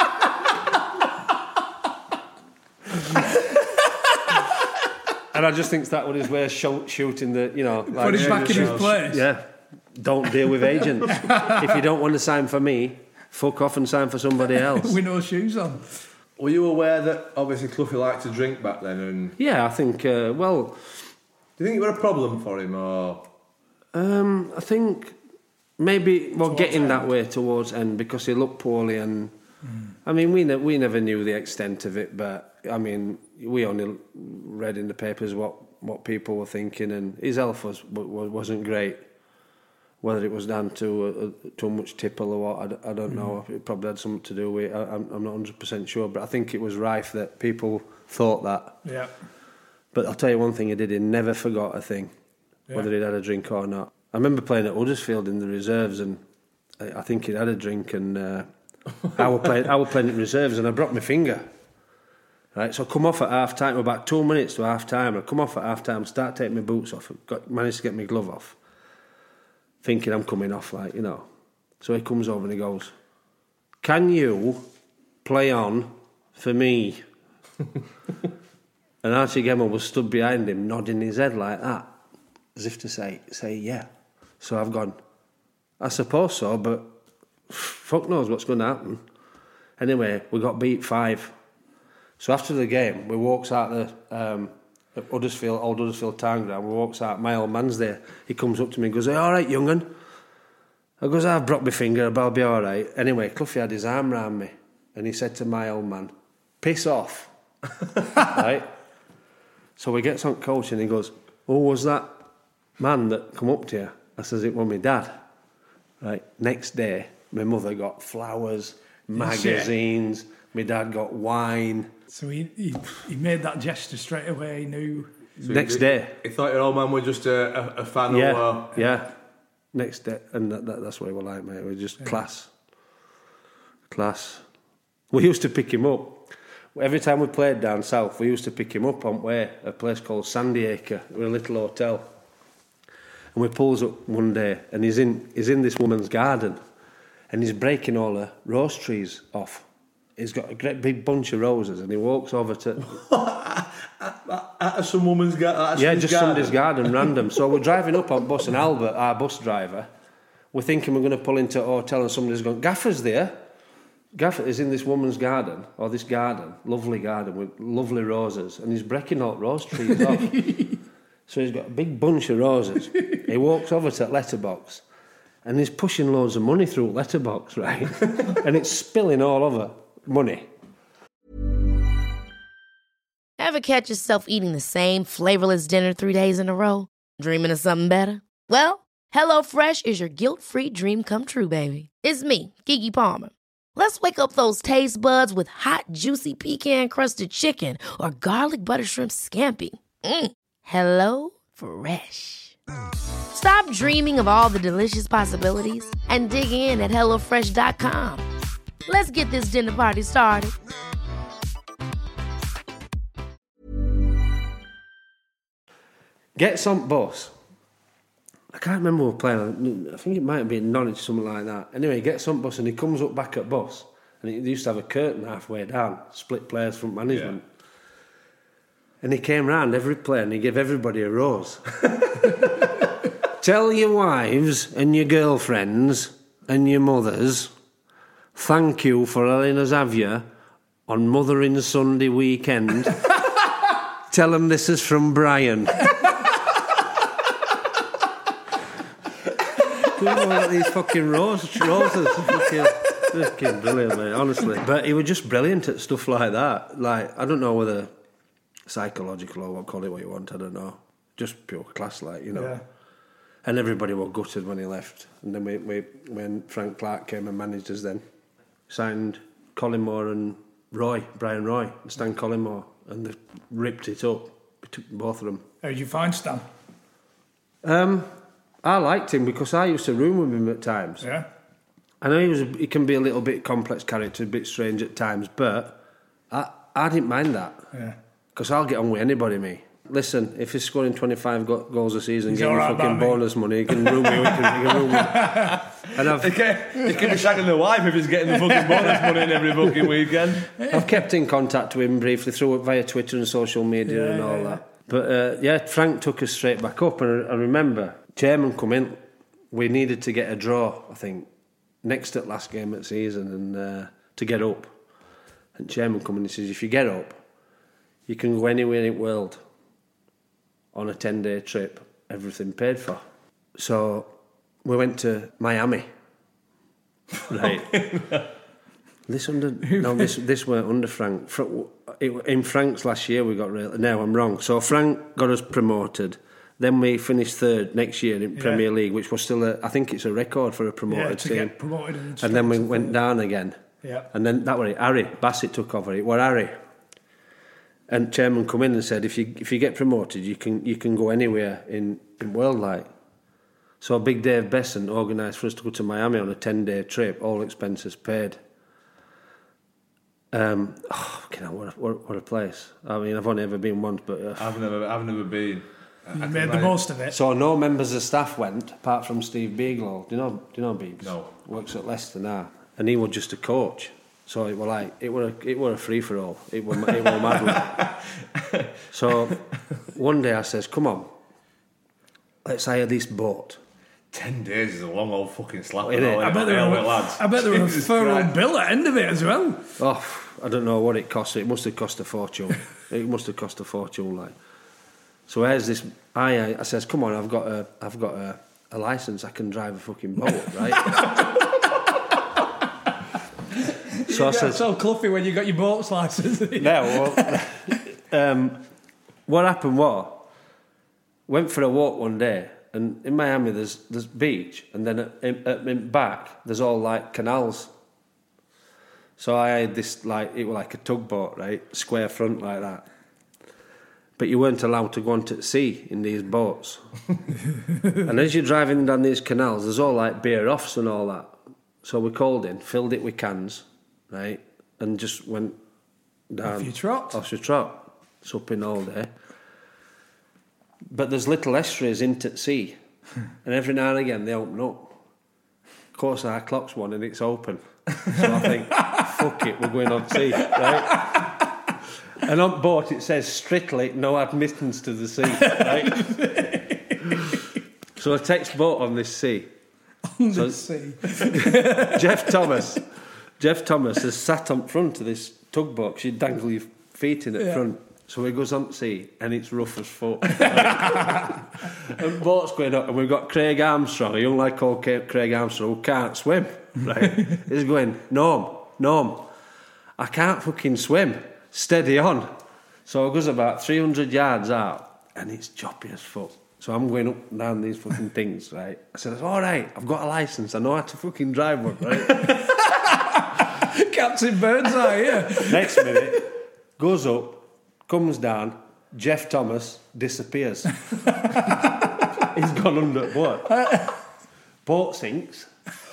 And I just think that was his way of sh- shooting the, you know... Like, put him back in his place. Yeah. Don't deal with agents. If you don't want to sign for me, fuck off and sign for somebody else. With no shoes on. Were you aware that obviously Cloughie liked to drink back then? And yeah, I think, uh, well... Do you think it was a problem for him, or...? Um, I think maybe, well, getting that way towards end because he looked poorly and... Mm. I mean, we ne- we never knew the extent of it, but, I mean, we only read in the papers what, what people were thinking, and his health was, was, wasn't great. Whether it was down to uh, too much tipple or what, I, I don't mm. know. It probably had something to do with it. I, I'm, I'm not one hundred percent sure, but I think it was rife that people thought that. Yeah. But I'll tell you one thing he did, he never forgot a thing, yeah. Whether he'd had a drink or not. I remember playing at Huddersfield in the reserves, and I, I think he'd had a drink, and uh, I was playing I was playing in reserves, and I broke my finger. Right, so I come off at half time, about two minutes to half time. I come off at half time, start taking my boots off, got managed to get my glove off, thinking I'm coming off, like, you know. So he comes over and he goes, can you play on for me? And Archie Gemmill was stood behind him, nodding his head like that, as if to say, say yeah. So I've gone, I suppose so, but fuck knows what's going to happen. Anyway, we got beat five. So after the game, we walks out the um, at Huddersfield, old Huddersfield Town Ground. We walks out, my old man's there. He comes up to me and goes, "Are you all right, young'un?" I goes, "I've broke my finger, but I'll be all right." Anyway, Cloughie had his arm round me, and he said to my old man, "Piss off." Right? So we get on coach, and he goes, "Oh, was that man that come up to you?" I says, "It was my dad." Right? Next day, my mother got flowers, magazines. My dad got wine. So he, he he made that gesture straight away. He knew. So Next he, day. He thought your old man was just a, a, a fan Yeah, or... yeah. Next day. And that, that, that's what he was like, mate. We were just yeah. class. Class. We used to pick him up. Every time we played down south, we used to pick him up on way, a place called Sandy Acre, with a little hotel. And we pulls up one day, and he's in he's in this woman's garden, and he's breaking all the rose trees off. He's got a great big bunch of roses, and he walks over to... at, at some woman's garden? Yeah, just garden. somebody's garden, random. So we're driving up on bus, and Albert, our bus driver, we're thinking we're going to pull into a hotel, and somebody's gone, "Gaffer's there." Gaffer is in this woman's garden, or this garden, lovely garden with lovely roses, and he's breaking all rose trees off. So he's got a big bunch of roses. He walks over to Letterbox, and he's pushing loads of money through Letterbox, right? And it's spilling all over money. Ever catch yourself eating the same flavorless dinner three days in a row? Dreaming of something better? Well, HelloFresh is your guilt-free dream come true, baby. It's me, Keke Palmer. Let's wake up those taste buds with hot, juicy pecan-crusted chicken or garlic butter shrimp scampi. Mm. Hello Fresh. Stop dreaming of all the delicious possibilities and dig in at hello fresh dot com. Let's get this dinner party started. Gets on bus. I can't remember who we were playing. I think it might have been Norwich, something like that. Anyway, he gets on bus and he comes up back at bus, and he used to have a curtain halfway down, split players from management. Yeah. And he came round every player and he gave everybody a rose. Tell your wives and your girlfriends and your mothers, thank you for letting us have you on Mothering Sunday weekend. Tell them this is from Brian. Got these fucking rose, roses. Fucking, fucking brilliant, mate, honestly. But he was just brilliant at stuff like that. Like, I don't know whether psychological or what, call it what you want, I don't know. Just pure class, like, you know. Yeah. And everybody was gutted when he left. And then we, we, when Frank Clark came and managed us then, signed Collymore and Roy, Brian Roy, and Stan Collymore, and they ripped it up. We took both of them. How did you find Stan? Um... I liked him because I used to room with him at times. Yeah. I know he was. A, he can be a little bit complex character, a bit strange at times, but I I didn't mind that. Yeah. Because I'll get on with anybody, me. Listen, if he's scoring twenty-five go- goals a season, getting right fucking bonus money, he can room me. He can, he can room me. And I've, he, can, he can be shagging the wife if he's getting the fucking bonus money in every fucking weekend. I've kept in contact with him briefly through via Twitter and social media yeah, and all yeah, that. Yeah. But uh, yeah, Frank took us straight back up, and I, I remember. Chairman come in, we needed to get a draw, I think, next at last game of the season and uh, to get up. And Chairman come in and says, if you get up, you can go anywhere in the world on a ten-day trip, everything paid for. So we went to Miami. Right. this under no, this this weren't under Frank. In Frank's last year we got real. No, I'm wrong. So Frank got us promoted. Then we finished third next year in yeah. Premier League, which was still, a, I think it's a record for a promoted yeah, to team. Get promoted and, and then we went down again. Yeah. And then that was it. Harry Bassett took over. It was Harry. And Chairman come in and said, if you if you get promoted, you can you can go anywhere in, in world like. So Big Dave Besson organised for us to go to Miami on a ten-day trip, all expenses paid. Um, oh, you know, what a, what, what a place. I mean, I've only ever been once, but uh, I've never I've never been. You made the most of it. So no members of staff went, apart from Steve Beagle. Do you know? Do you know Beegs? No. Works at Leicester now, and he was just a coach. So it were like it were a, it were a free for all. It were it were mad. So one day I says, "Come on, let's hire this boat." Ten days is a long old fucking slap. It is. I bet there were, lads. I bet there were a Jesus furlong Christ. bill at the end of it as well. Oh, I don't know what it cost. It must have cost a fortune. It must have cost a fortune, like. So here's this. I I says, "Come on, I've got a I've got a, a license. I can drive a fucking boat, right?" So I You get said, so cluffy when you got your boat's license. "No." Well, um, what happened was, went for a walk one day, and in Miami there's there's beach, and then at, in, at in back there's all like canals. So I had this like it was like a tugboat, right, square front like that. But you weren't allowed to go onto the sea in these boats. And as you're driving down these canals, there's all like beer offs and all that. So we called in, filled it with cans, right, and just went down. Off your trot. Off your trot. Supping all day. But there's little estuaries into the sea. And every now and again they open up. Of course our clock's one and it's open. So I think, fuck it, we're going on sea, right? And on board it says strictly no admittance to the sea, right? So I text boat on this sea. On So- the sea. Jeff Thomas, Jeff Thomas has sat on front of this tugboat. She'd dangle your feet in at Yeah. front. So he goes on the sea and it's rough as fuck. And boat's going up and we've got Craig Armstrong, a young lad called Craig Armstrong who can't swim. Right? He's going, Norm, Norm, I can't fucking swim. Steady on. So it goes about three hundred yards out and it's choppy as fuck. So I'm going up and down these fucking things, right? I said, all right, I've got a licence. I know how to fucking drive one, right? Captain Birdseye, yeah. Next minute, goes up, comes down, Jeff Thomas disappears. He's gone under what? Boat sinks.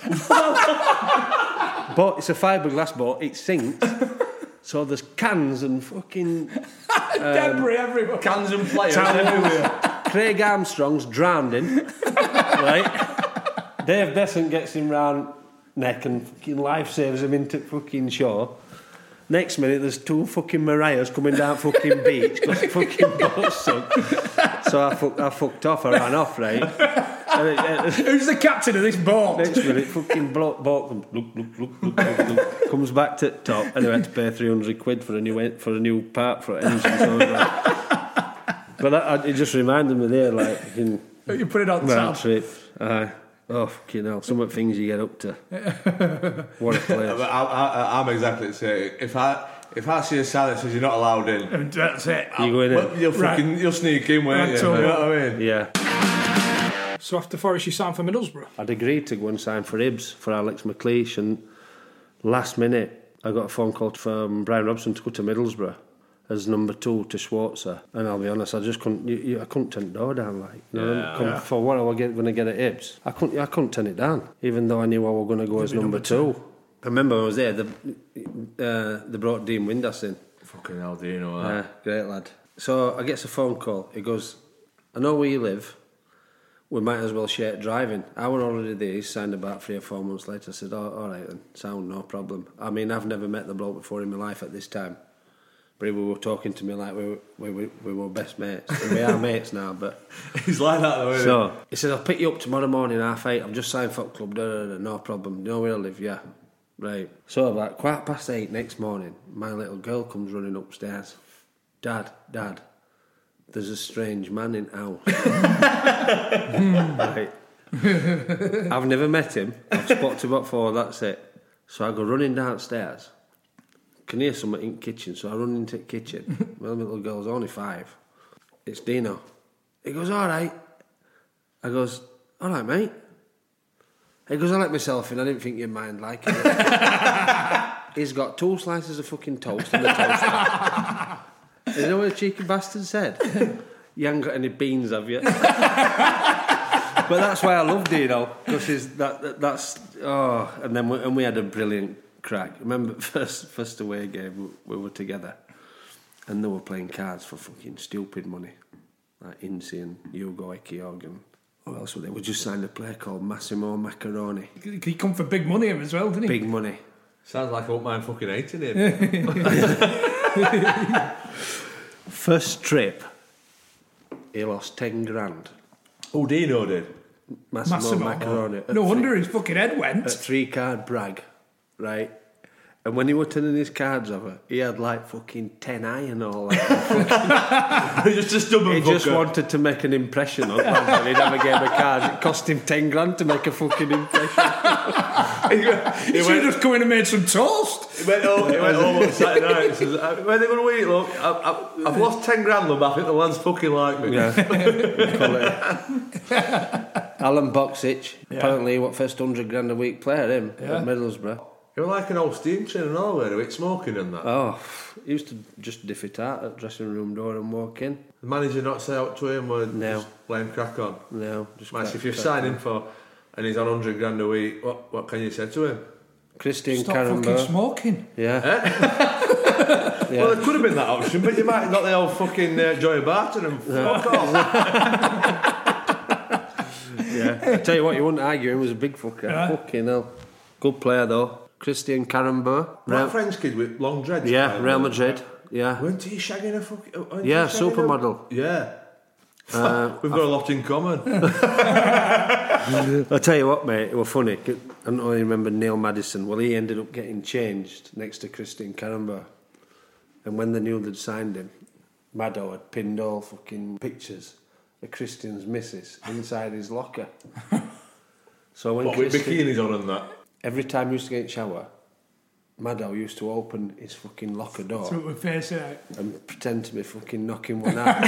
Boat, it's a fiberglass boat, it sinks. So there's cans and fucking Debris everywhere. Cans and players Towels. everywhere. Craig Armstrong's drowning, right? Dave Besant gets him round neck and fucking life saves him into fucking shore. Next minute, there's two fucking Mariahs coming down fucking beach because the fucking boat's sunk. So I, fuck, I fucked off, I ran off, right? And it, it, Who's the captain of this boat? next minute, fucking boat, boat comes, look, look, look, look, look, look, comes back to the top, and I had to pay three hundred quid for a new for a new part for an engine. So I was like, but that, it just reminded me there, like, fucking You put it on round top. trip. Aye. Oh, fucking hell. Some of the things you get up to. What a place. I, I, I'm exactly the same. If I if I see a sign that says you're not allowed in, And that's it. You go in well, it. you'll fucking Right. you'll sneak in, won't Right, you? so You know what? what I mean? Yeah. So after Forest, you signed for Middlesbrough. I'd agreed to go and sign for Ibs for Alex McLeish, and last minute I got a phone call from Brian Robson to go to Middlesbrough as number two to Schwarzer. And I'll be honest, I just couldn't. You, you, I couldn't turn the door down. Like, you know, Yeah. come, Yeah. for what I was going to get at Ibs, I couldn't. I couldn't turn it down, even though I knew I was going to go as be number, number two. I remember when I was there. The, uh, they brought Dean Windass in. Fucking hell, do you know Yeah, that? great lad. So I get a phone call. He goes, I know where you live. We might as well share driving. I were already there. He signed about three or four months later. I said, oh, all right then, sound, no problem. I mean, I've never met the bloke before in my life at this time. But he were talking to me like we were, we, we, we were best mates. And we are mates now, but... He's like that though, isn't So, he said, I'll pick you up tomorrow morning, half eight. I've just signed for the club, da, da, da, no problem. You know where I live? Yeah. Right. So, about quarter past eight next morning, my little girl comes running upstairs. Dad, Dad, there's a strange man in house. Right. I've never met him. I've spoken to him before, that's it. So I go running downstairs. Can hear something in the kitchen, so I run into the kitchen. My little girl's only five. It's Dino. He goes, all right. I goes, all right, mate. He goes, I let myself in, I didn't think you'd mind liking it. He's got two slices of fucking toast in the toaster. You know what the cheeky bastard said? You haven't got any beans, have you? But that's why I love Dino, because that, that that's oh, and then we, and we had a brilliant crack. Remember first first away game we, we were together, and they were playing cards for fucking stupid money, like Incy and Hugo Ekiog and what else were they? We just signed a player called Massimo Macaroni. He come for big money as well, didn't he? Big money. Sounds like I won't mind fucking hating him. First trip, he lost ten grand. Oh, Dino did. Massimo, Massimo. Macaroni. No wonder his fucking head went. At three card brag, right? And when he was turning his cards over, he had like fucking ten iron all that. Just a stubborn He just fucker. wanted to make an impression on lads when he'd have a game of cards. It cost him ten grand to make a fucking impression. he went, He he should have went, just come in and made some toast. he went home, he went home on Saturday night. He says, "Uh, where are they going to eat, look? I've, I've, I've lost ten grand, love. I think the lads fucking like me. Yeah. Alan Boxic, apparently what first hundred grand a week player, him, Yeah. at Middlesbrough. You were like an old steam train and all, were you? Smoking and that. Oh, he used to just diff it out at dressing room door and walk in. The manager not say out to him or No. just let him crack on? No, just Max, crack- if you're crack signing on. for and he's on one hundred grand a week, what what can you say to him? Christian Stop fucking Carambo. smoking. Yeah. Well, there could have been that option, but you might have got the old fucking uh, Joy Barton and fuck off. Yeah. I tell you what, you wouldn't argue, he was a big fucker. Yeah. Fucking hell. Good player though. Christian Carambo. That French kid with long dreads. Yeah, playing, Real wasn't Madrid. Yeah. he? Weren't he shagging a fucking... weren't he Yeah, shagging a- supermodel. Yeah. Uh, We've got a lot in common. I'll tell you what, mate, it was funny. I don't know if you remember Neil Madison. Well, he ended up getting changed next to Christian Carambo. And when they knew they'd signed him, Maddo had pinned all fucking pictures of Christian's missus inside his locker. So when What, with Christian, bikinis on and that? every time he used to get in the shower, Maddo used to open his fucking locker door So we're facing out. and pretend to be fucking knocking one out.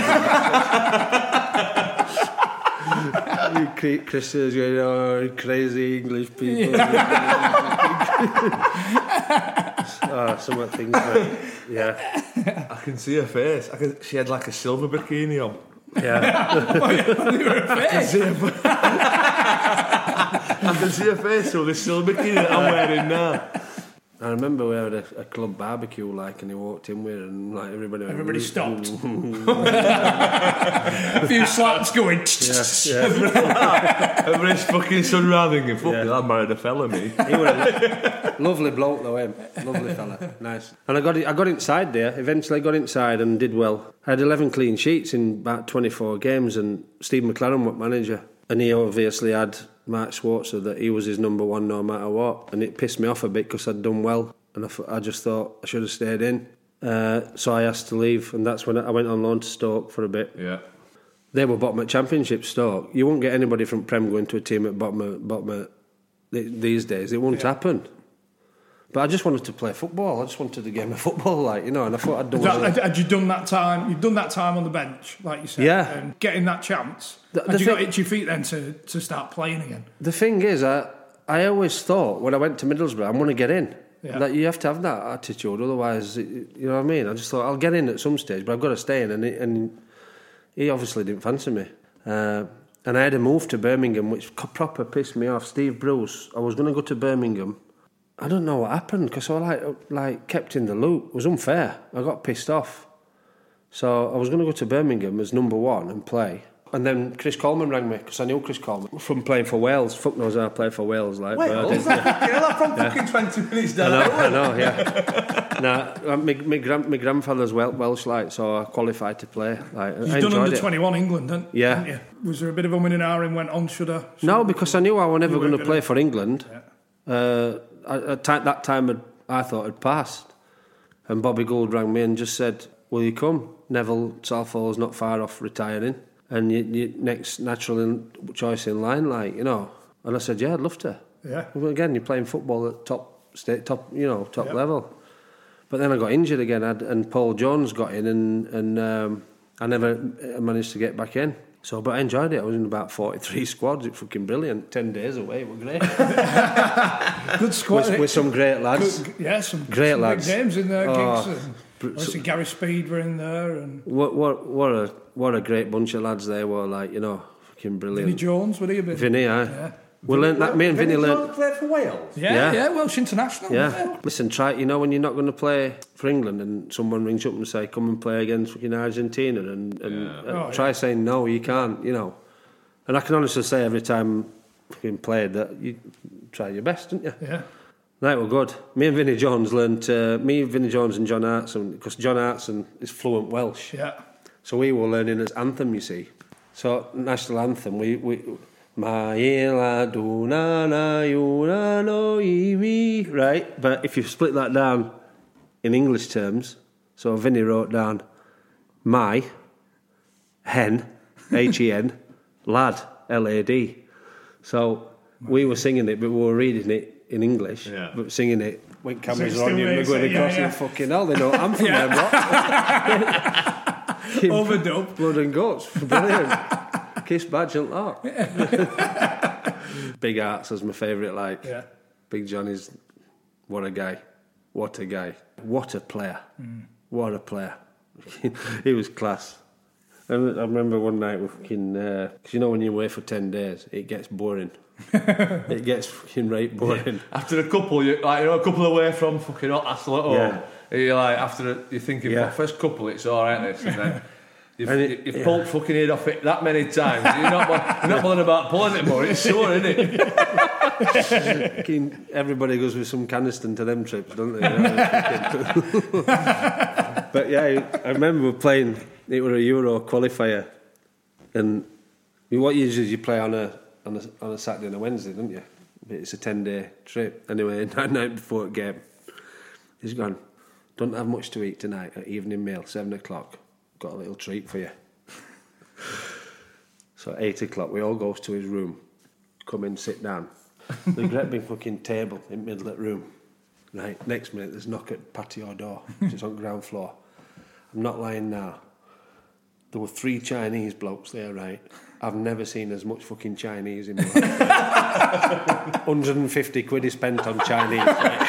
Christian's going, oh, crazy English people. Oh, some of the things, but, yeah, I can see her face. I can, she had like a silver bikini on. yeah. I can see her, I can see her face through this silver bikini that I'm wearing now. I remember we had a, a club barbecue, like, and he walked in with, and like everybody, went, Everybody stopped. A few slaps going. Yeah, yeah. Everybody's fucking surrounding him. Fucking, Yeah. I married a fella, me. He was a lovely bloke though, him. Lovely fella, nice. And I got it, I got inside there. Eventually, got inside and did well. I had eleven clean sheets in about twenty-four games, and Steve McLaren was manager, and he obviously had Mark Schwarzer that he was his number one no matter what, and it pissed me off a bit because I'd done well, and I, th- I just thought I should have stayed in. Uh, so I asked to leave, and that's when I went on loan to Stoke for a bit. Yeah. They were bottom at Championship, Stoke. You won't get anybody from Prem going to a team at bottom at, bottom at these days. It won't happen. But I just wanted to play football. I just wanted a game of football, like, you know, and I thought I'd done That, well. had, had you done that time? You've done that time on the bench, like you said. Yeah. And getting that chance. The- had the you got thing- itchy feet then to, to start playing again? The thing is, I, I always thought when I went to Middlesbrough, I'm going to get in. Yeah. Like, you have to have that attitude, otherwise, it, you know what I mean? I just thought, I'll get in at some stage, but I've got to stay in. And, it, and he obviously didn't fancy me. Uh, and I had a move to Birmingham, which co- proper pissed me off. Steve Bruce, I was going to go to Birmingham. I don't know what happened, because I was like, like kept in the loop. It was unfair. I got pissed off. So I was going to go to Birmingham as number one and play. And then Chris Coleman rang me, because I knew Chris Coleman from playing for Wales. Fuck knows how I played for Wales. Like, but I Well, did. I'm from fucking twenty minutes I down. know, I know, yeah. Nah, my, my, grand, my grandfather's Wel- Welsh, like, so I qualified to play. Like, I You've done enjoyed under it. twenty-one England, didn't, Yeah. hadn't you? Was there a bit of umming and ahhing went on, should I? Should No, because I knew I was never You going to weren't play gonna- for England. Uh, at, at ti- that time, had, I thought had passed. And Bobby Gould rang me and just said, will you come? Neville Southall's not far off retiring. And you, you next natural in, choice in line, like, you know. And I said, yeah, I'd love to. Yeah. Well, again, you're playing football at top state, top, you know, top Yep. level. But then I got injured again, I'd, and Paul Jones got in, and and um, I never managed to get back in. So, but I enjoyed it. I was in about forty-three squads. It was fucking brilliant. Ten days away, it was great. Good squad. with, with some great lads. Good, yeah, some Great some lads. big names in there. Oh, Gigs and obviously Gary Speed were in there, and What what what a what a great bunch of lads they were. Like, you know, fucking brilliant. Vinnie Jones, were he a bit? Vinny, aye. Yeah. We learnt that. Me and Vinny learnt. played for Wales. Yeah, Yeah. yeah, Welsh international. Yeah. Listen, try. You know, when you're not going to play for England, and someone rings up and say, "Come and play against fucking Argentina," and, and uh, Oh, try yeah. saying no, you can't. You know. And I can honestly say, every time fucking played, that you try your best, didn't you? Yeah. That were good. Me and Vinnie Jones learned, uh, me, Vinnie Jones and John Hartson, because John Hartson is fluent Welsh. Yeah. So we were learning his anthem, you see. So, national anthem, we... we Ma la do na na you na no i mi, right? But if you split that down in English terms, so Vinny wrote down my, hen, H E N, lad, L A D. So we were singing it, but we were reading it in English, yeah. but singing it when cameras So are on you and we're going it, across yeah, yeah. and fucking hell, they know I'm from them, what? Overdub. Blood and guts, brilliant. Kiss badge and lock. Big Arts is my favourite, like. Yeah. Big Johnny's, what a guy. What a guy. What a player. Mm. What a player. He was class. I remember one night, we fucking, uh, cause you know when you're away for ten days, it gets boring. It gets fucking right boring. Yeah. After a couple, you like you know, a couple away from fucking hot hassle at home. Yeah. You're like, after a, you're thinking, yeah. first couple, it's all right, this, and then you've, and it, you've yeah. pulled fucking head off it that many times. You're not, you're not bothered about pulling it more. It's sore, isn't it? Everybody goes with some Caniston to them trips, don't they? But yeah, I remember we playing. It was a Euro qualifier, and what you do is you play on a on a on a Saturday and a Wednesday, don't you? But it's a ten day trip. Anyway, night night before the game, he's gone. Don't have much to eat tonight at evening meal, seven o'clock. Got a little treat for you. So at eight o'clock, we all goes to his room. Come in, sit down. There's a great big fucking table in the middle of the room. Right, next minute, there's a knock at patio door. It's on ground floor. I'm not lying now. There were three Chinese blokes there, right? I've never seen as much fucking Chinese in my life. Right? one hundred fifty quid is spent on Chinese, right?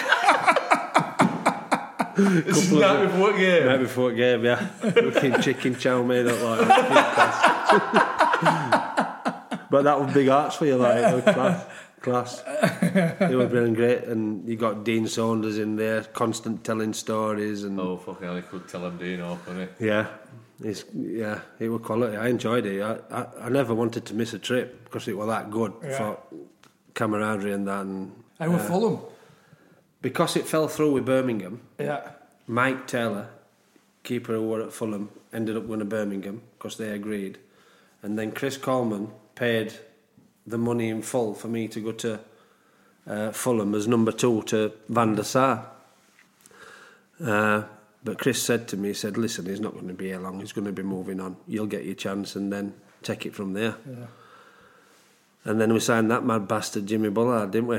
This is night before the game. Night before the game, yeah. Fucking chicken chow made up like that. But that was Big Arts for you, like, it was class. Class. It was brilliant, great. And you got Dean Saunders in there, constant telling stories. And oh, fucking hell, he could tell him Dean off, couldn't he? Yeah. It's, yeah, it was quality. I enjoyed it. I, I, I never wanted to miss a trip because it was that good yeah. for camaraderie and that. And, I was uh, Fulham. Because it fell through with Birmingham, yeah. Mike Taylor, keeper who were at Fulham, ended up winning Birmingham because they agreed. And then Chris Coleman paid the money in full for me to go to uh, Fulham as number two to Van der Sar. Uh, but Chris said to me, he said, listen, he's not going to be here long, he's going to be moving on. You'll get your chance and then take it from there. Yeah. And then we signed that mad bastard Jimmy Bullard, didn't we?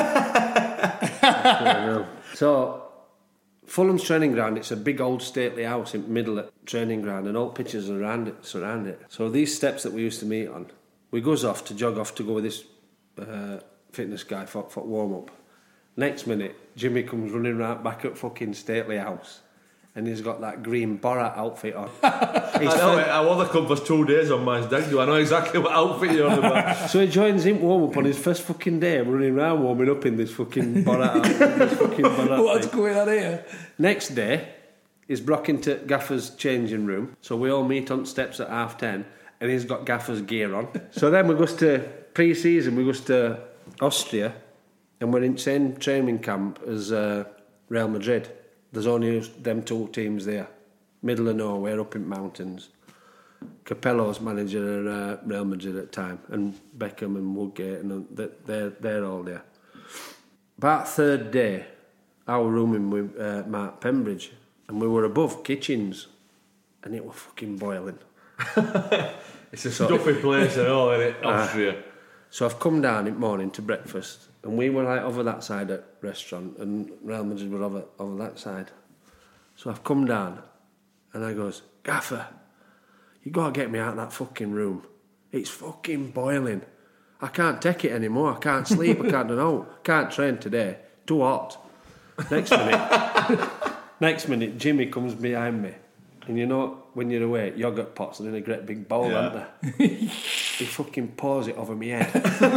Yeah. So, Fulham's training ground, it's a big old stately house in the middle of the training ground and all pitches around it, surround it. So these steps that we used to meet on, we goes off to jog off to go with this uh, fitness guy for, for warm-up. Next minute, Jimmy comes running right back at fucking stately house and he's got that green Borat outfit on. I know it, I wore the club for two days on my dag, do I know exactly what outfit you're on about. So he joins him warm-up on his first fucking day, running around warming up in this fucking Borat outfit. This fucking Borat What's thing. going on here? Next day, he's broke into Gaffer's changing room, so we all meet on steps at half ten, and he's got Gaffer's gear on. So then we goes to pre-season, we goes to Austria, and we're in the same training camp as uh, Real Madrid. There's only them two teams there, middle of nowhere, up in mountains. Capello's manager at uh, Real Madrid at the time, and Beckham and Woodgate, and they're, they're all there. About third day, I was rooming with uh, Mark Pembridge, and we were above kitchens, and it was fucking boiling. It's a so, stuffy place and all, isn't it, Austria? Uh, so I've come down in the morning to breakfast, and we were like over that side at restaurant, and Real Madrid were over, over that side. So I've come down, and I goes, Gaffer, you got to get me out of that fucking room. It's fucking boiling. I can't take it anymore. I can't sleep. I can't do no. Can't train today. Too hot. Next minute, next minute, Jimmy comes behind me, and you know when you're away, yogurt pots are in a great big bowl, yeah. aren't they? He fucking pours it over my head.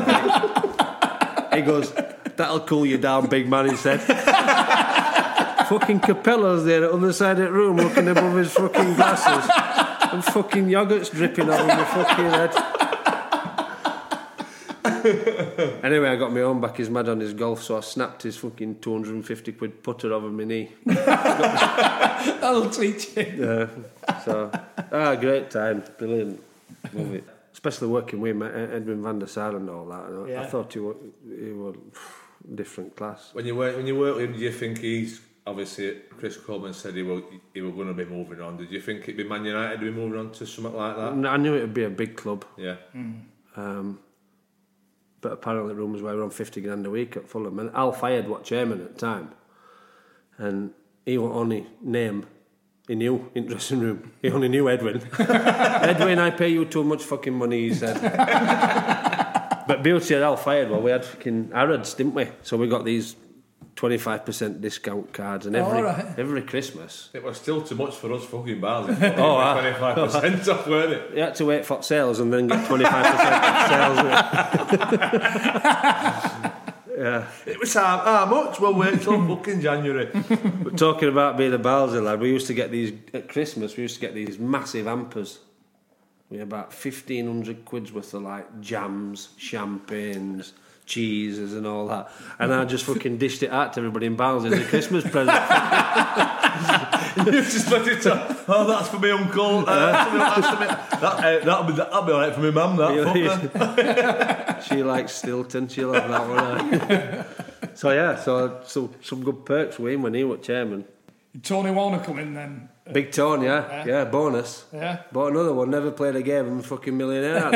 He goes, "That'll cool you down, big man," he said. Fucking Capello's there at the other side of the room, looking above his fucking glasses, and fucking yogurt's dripping over my fucking head. Anyway, I got my own back. He's mad on his golf, so I snapped his fucking two hundred fifty quid putter over my knee. That'll teach you. Yeah. So, ah, great time. Brilliant. Love it. Especially working with Edwin van der Sar and all that. Yeah. I thought he was, he was different class. When you work, when you work with him, do you think he's obviously? Chris Coleman said he will, he was going to be moving on. Did you think it'd be Man United be moving on to something like that? I knew it would be a big club. Yeah. Mm. Um, but apparently rumours were on fifty grand a week at Fulham. And Al Fayed was chairman at the time. And he was only name. He knew in dressing room. He only knew Edwin. Edwin, I pay you too much fucking money, he said. But beauty at Al Fayed, well, we had fucking Harrods, didn't we? So we got these twenty-five percent discount cards, and every oh, right. every Christmas. It was still too much for us fucking bars. Oh, uh, twenty-five percent off, weren't it? You had to wait for sales and then get twenty-five percent off sales. Yeah. It was how, how much? We'll wait till fucking January. But talking about being a Barnsley lad, we used to get these at Christmas. We used to get these massive hampers. We had about fifteen hundred quid's worth of like jams, champagnes, cheeses, and all that. And I just fucking dished it out to everybody in Barnsley as a Christmas present. You just let it up. Oh, that's for my uncle. Uh, that's for me, that's for me. That, uh, that'll be that'll be alright for my mum. That fucker. She likes Stilton. She'll have that one. Uh. So yeah, so, so some good perks with him when he was chairman. Tony Warner come in then. Big Tone, yeah, yeah, yeah bonus. Yeah, bought another one. Never played a game. I'm a fucking millionaire.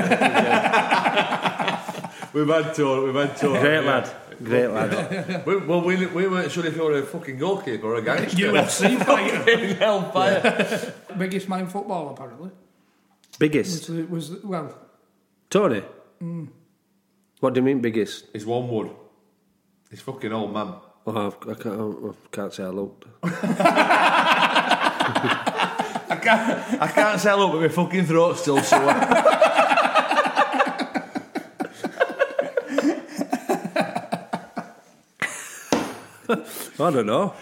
We've had Tony. We've had Tony. Great yeah. lad. Great lad. we, well, we, we weren't sure if you were a fucking goalkeeper or a gangster. U F C fighter. Hellfire. Biggest man in football, apparently. Biggest? It was, was well... Tony? Mm. What do you mean biggest? He's one wood. He's fucking old man. Oh, I can't, I can't say I looked. I can't, I can't say I look, but my fucking throat's still sore. I don't know.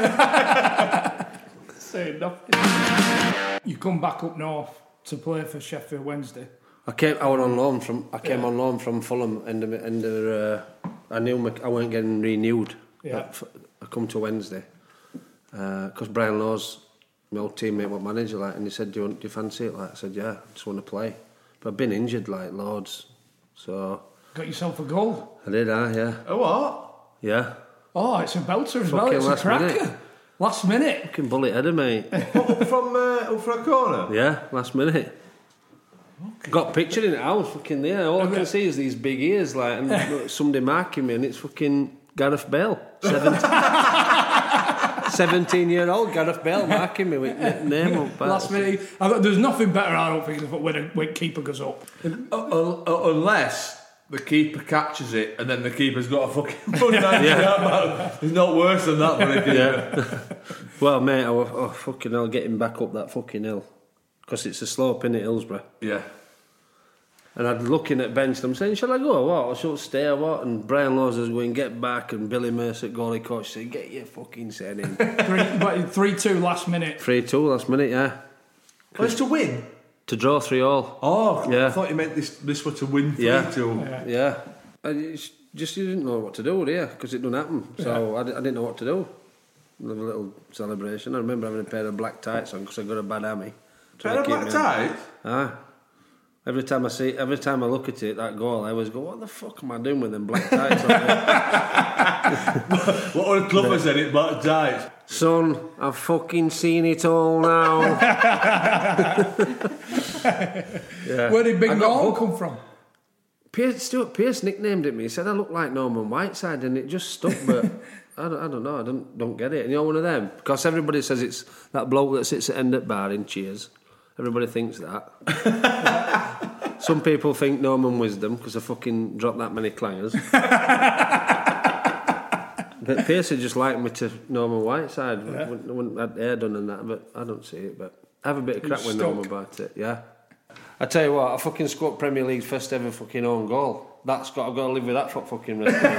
Say nothing. You come back up north to play for Sheffield Wednesday. I came. I went on loan from. I came yeah. on loan from Fulham. End of. End of uh, I knew my, I weren't getting renewed. Yeah. I come to Wednesday because uh, Brian Laws, my old teammate, was manager, like, and he said, "Do you, want, do you fancy it?" Like I said, "Yeah, I just want to play." But I've been injured like loads, so. Got yourself a goal. I did, I yeah. A what? Yeah. Oh, it's a belter as well. It's a cracker. Minute. Last minute. Fucking bullet header, mate. Up from uh, up from a corner. Yeah, last minute. Okay. Got pictured in it. I was fucking there. All I can see is these big ears, like, and somebody marking me, and it's fucking Gareth Bale, seventeen-year-old Gareth Bale marking me with name up. Last minute. I thought, there's nothing better, I don't think, when a when keeper goes up. Uh, uh, unless the keeper catches it, and then the keeper's got a fucking run down. Yeah. It's not worse than that for a keeper. Yeah. Well, mate, I was oh, fucking hell, getting back up that fucking hill. Because it's a slope in it, Hillsborough. Yeah. And I'd looking at bench, I'm saying, shall I go or what? Or shall I stay or what? And Brian Laws was going, get back. And Billy Mercer, goalie coach, said, get your fucking set in. three two last minute. three two last minute, yeah. Well, it's to win? To draw three all. Oh, yeah. I thought you meant this this was to win three two. Yeah. yeah. yeah. And it's just, you didn't know what to do, did you? Because it didn't happen. So yeah. I, I didn't know what to do. Have a little celebration. I remember having a pair of black tights on because I got a bad hammy. Pair of black tights? Ah. Every time I see, every time I look at it, that goal, I always go, "What the fuck am I doing with them black tights on?" What would Clubber said it black tights? Son, I've fucking seen it all now. Yeah. Where did Big Norm come from? Pierce, Stuart Pearce nicknamed it me. He said I look like Norman Whiteside, and it just stuck. But I don't, I don't know. I don't, don't get it. And you're one of them because everybody says it's that bloke that sits at end at bar in Cheers. Everybody thinks that. Some people think Norman Wisdom because I fucking dropped that many clangers. But Pearce just liked me to Norman Whiteside. Yeah. I wouldn't, I wouldn't have hair done and that, but I don't see it. But I have a bit of crap with Norman about it, yeah. I tell you what, I fucking scored Premier League's first ever fucking own goal. That's got, I've got to live with that for fucking rest of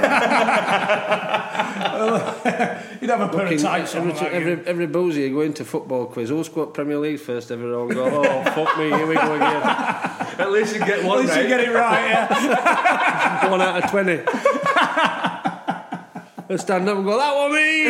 You'd have a pair of tights on. Every, every, every boozy you go into football quiz, who scored Premier League's first ever own goal? Oh, fuck me, here we go again. At least you get one At least right. you get it right, yeah. One out of twenty. I stand up and go, that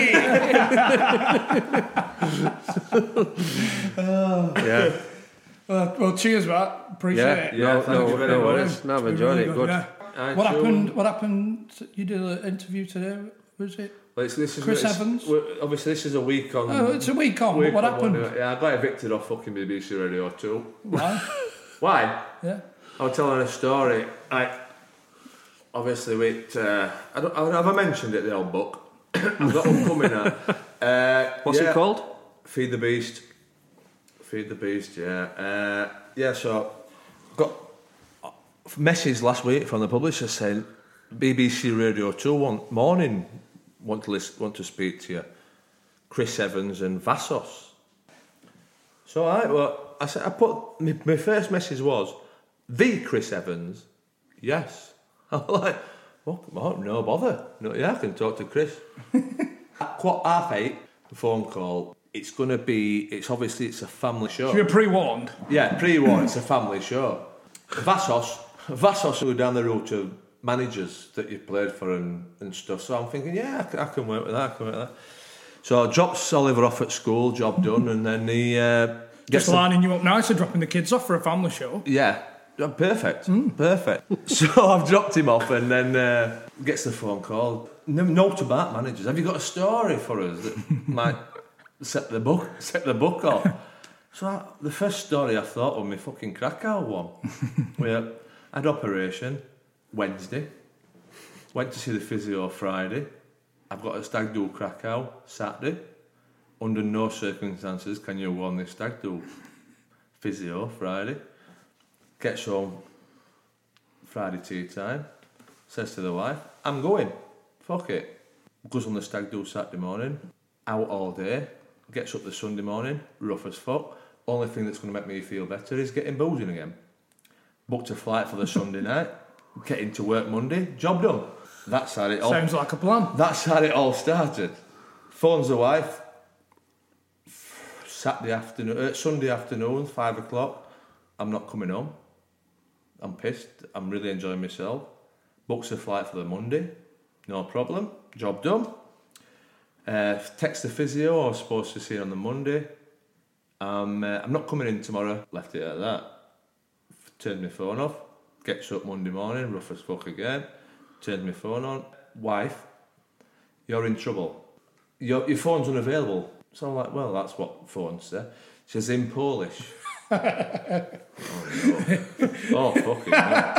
was me! Yeah. Well, well, cheers, Matt. Appreciate Yeah, it. Yeah, no, thank no, you very no much. worries. No, I've It's been enjoyed really it. Good. yeah. Aye, What sure. happened? What happened? You did an interview today. Was it? Well, it's, this is, Chris it's, Evans? we're- Obviously, this is a week on. Oh, it's a week on. week But what on happened? one, yeah, I got evicted off fucking B B C Radio two. Why? Why? Yeah. I was telling a story. I obviously with uh, I don't. I, have I mentioned it? The old book. I've got one coming out. Uh, What's yeah. it called? Feed the Beast. Feed the Beast. Yeah. Uh, yeah. So got a message last week from the publisher saying B B C Radio Two one morning want to listen, want to speak to you, Chris Evans and Vassos. So I well I said I put my, my first message was the Chris Evans. Yes. I'm like, well, oh, no bother. No, yeah, I can talk to Chris. At quarter half eight, the phone call. It's going to be. It's obviously it's a family show. So you're pre-warned. Yeah, pre-warned. It's a family show. Vassos, Vassos who are down the route of managers that you've played for and, and stuff. So I'm thinking, yeah, I can, I can work with that. I can work with that. So I drops Oliver off at school, job done, and then he uh, gets Just the- lining you up nicer, dropping the kids off for a family show. Yeah, uh, perfect, perfect. So I've dropped him off, and then uh, gets the phone call. No, note about managers. Have you got a story for us that might set the book set the book off? So I, the first story I thought was my fucking Krakow one. Where I had operation Wednesday, went to see the physio Friday. I've got a stag do Krakow Saturday. Under no circumstances can you go on this stag do. Physio Friday. Gets home Friday tea time. Says to the wife, I'm going. Fuck it. Goes on the stag do Saturday morning. Out all day. Gets up the Sunday morning. Rough as fuck. Only thing that's going to make me feel better is getting boozing again. Booked a flight for the Sunday night. Getting to work Monday. Job done. That's how it all. Sounds like a plan. That's how it all started. Phones the wife. Saturday afternoon, uh, Sunday afternoon, five o'clock. I'm not coming home. I'm pissed. I'm really enjoying myself. Books a flight for the Monday. No problem. Job done. Uh, text the physio. I was supposed to see her on the Monday. Um, uh, I'm not coming in tomorrow. Left it at that. Turned my phone off. Gets up Monday morning. Rough as fuck again. Turned my phone on. Wife, you're in trouble. Your, your phone's unavailable. So I'm like, well, that's what phones say. She says, in Polish. Oh, no. Oh, fucking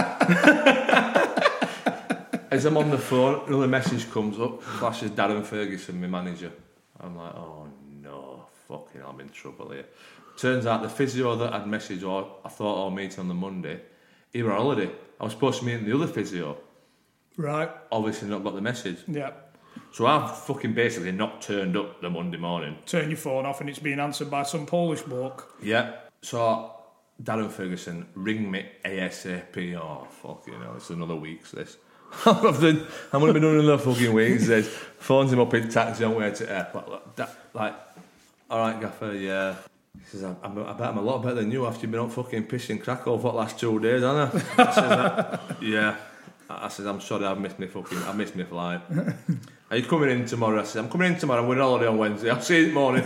hell. As I'm on the phone, another message comes up, flashes Darren Ferguson, my manager. I'm like, oh, no, fucking I'm in trouble here. Turns out the physio that I'd messaged, or I thought I'll meet on the Monday, he were on holiday. I was supposed to meet the other physio. Right. Obviously not got the message. Yeah. So I've fucking basically not turned up the Monday morning. Turn your phone off and it's being answered by some Polish bloke. Yeah. So Darren Ferguson, ring me ASAP. Oh, fucking hell, it's another week's this. I've done, I'm going to be doing another fucking week. He says, phones him up in taxi on the way to airport. Like, that, like, all right, Gaffer, yeah. He says, I'm, I'm, I bet I'm a lot better than you after you've been on fucking pissing Krakow for the last two days, haven't I? I says, uh, yeah. I said, I'm sorry, I've missed my fucking, I've missed my flight. Are you coming in tomorrow? I said, I'm coming in tomorrow. I'm going on holiday on Wednesday. I'll see you in the morning.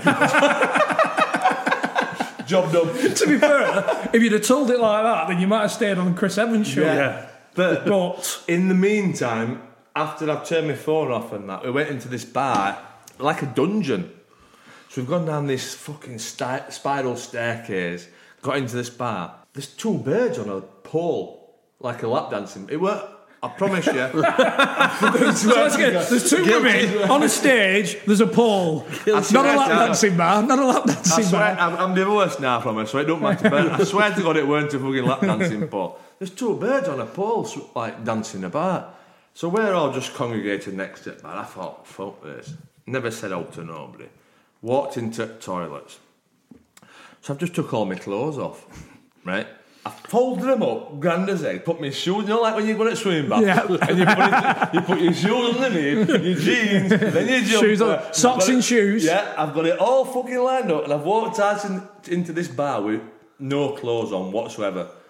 Job done. To be fair, if you'd have told it like that, then you might have stayed on the Chris Evans show. Yeah. But, But in the meantime, after I've turned my phone off and that, we went into this bar, like a dungeon. So we've gone down this fucking sti- spiral staircase, got into this bar. There's two birds on a pole, like a lap dancing. It weren't. I promise you. so let's get, there's two women on a stage, there's a pole. Not a lap dancing bar, not a lap I dancing swear, bar. I'm, I'm divorced now from her, so it don't matter. But I swear to God, it weren't a fucking lap dancing pole. There's two birds on a pole, so, like dancing about. So we're all just congregated next to it, man. I thought, fuck this. Never said out to nobody. Walked into toilets. So I've just took all my clothes off, right? I folded them up, grand as egg, put my shoes, you know, like when you go to swimming bath, Yeah. and you put, it, you put your shoes underneath, your jeans, then your jumper. Shoes on- socks I've got and it- shoes. Yeah, I've got it all fucking lined up, and I've walked out in, into this bar with no clothes on whatsoever.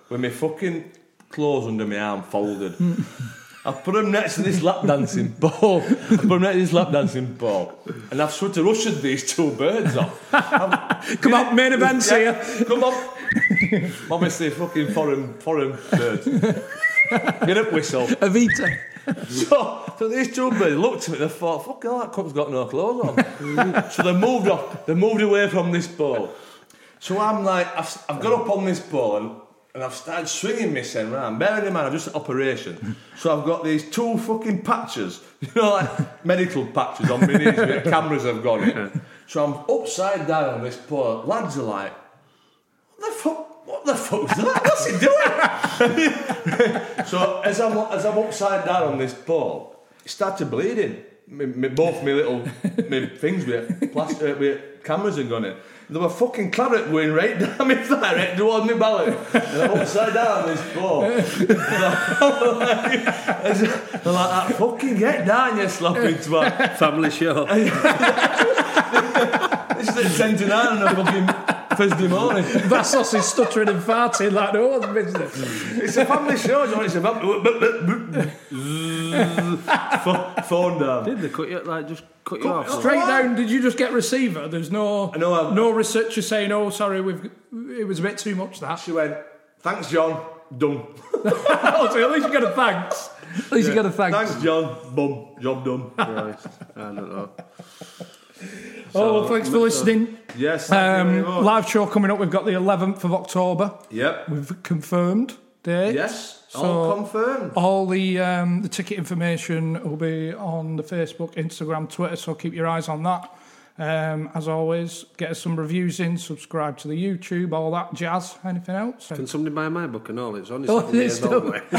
with my fucking clothes under my arm folded. I've put them next to this lap dancing ball. I've put them next to this lap dancing ball. And I've sort of ushered these two birds off. Come on, main event's yeah, here. Come on. Obviously, fucking foreign, foreign birds. Get up, whistle. Evita. So, so these two birds looked at me and they thought, fuck hell, that cup's got no clothes on. So they moved off, they moved away from this ball. So I'm like, I've, I've got up on this ball and, and I've started swinging my son round. Bearing in mind, I'm just an operation. So I've got these two fucking patches, you know, like medical patches on my knees where cameras have gone in. So I'm upside down on this pole. Lads are like, what the fuck? What the fuck's that? What's he doing? So as I'm as I'm upside down on this pole, it started bleeding. Me, me, both my little my things with plastic with cameras had gone in. There were fucking claret going right down my thigh, right towards my belly. And I'm upside down on this pole. I'm like, they're like, that, fucking get down, you sloppy twat. Family show. This is at ten to nine on a fucking Thursday morning. Vassos is stuttering and farting like no one's business. It's a family show, John. It's a family... Phone down. Did they cut you, like, just cut you off? Straight down, did you just get receiver? There's no I know I've- no researcher saying, oh, sorry, we've it was a bit too much, that. She went, thanks, John. Done. Oh, so at least you got a thanks. At least you got a thanks. Thanks, John. Bum. Job done. Right. I don't know. Oh, well, thanks for listening. Yes, thank Um, you very much. live show coming up. We've got the eleventh of October. Yep. We've confirmed date. Yes. So All confirmed. all the um, the ticket information will be on the Facebook, Instagram, Twitter. So keep your eyes on that. Um, as always, get us some reviews in. Subscribe to the YouTube, all that jazz. Anything else? Can somebody buy my book and all? It's only Oh, seven it years is old. still- Like.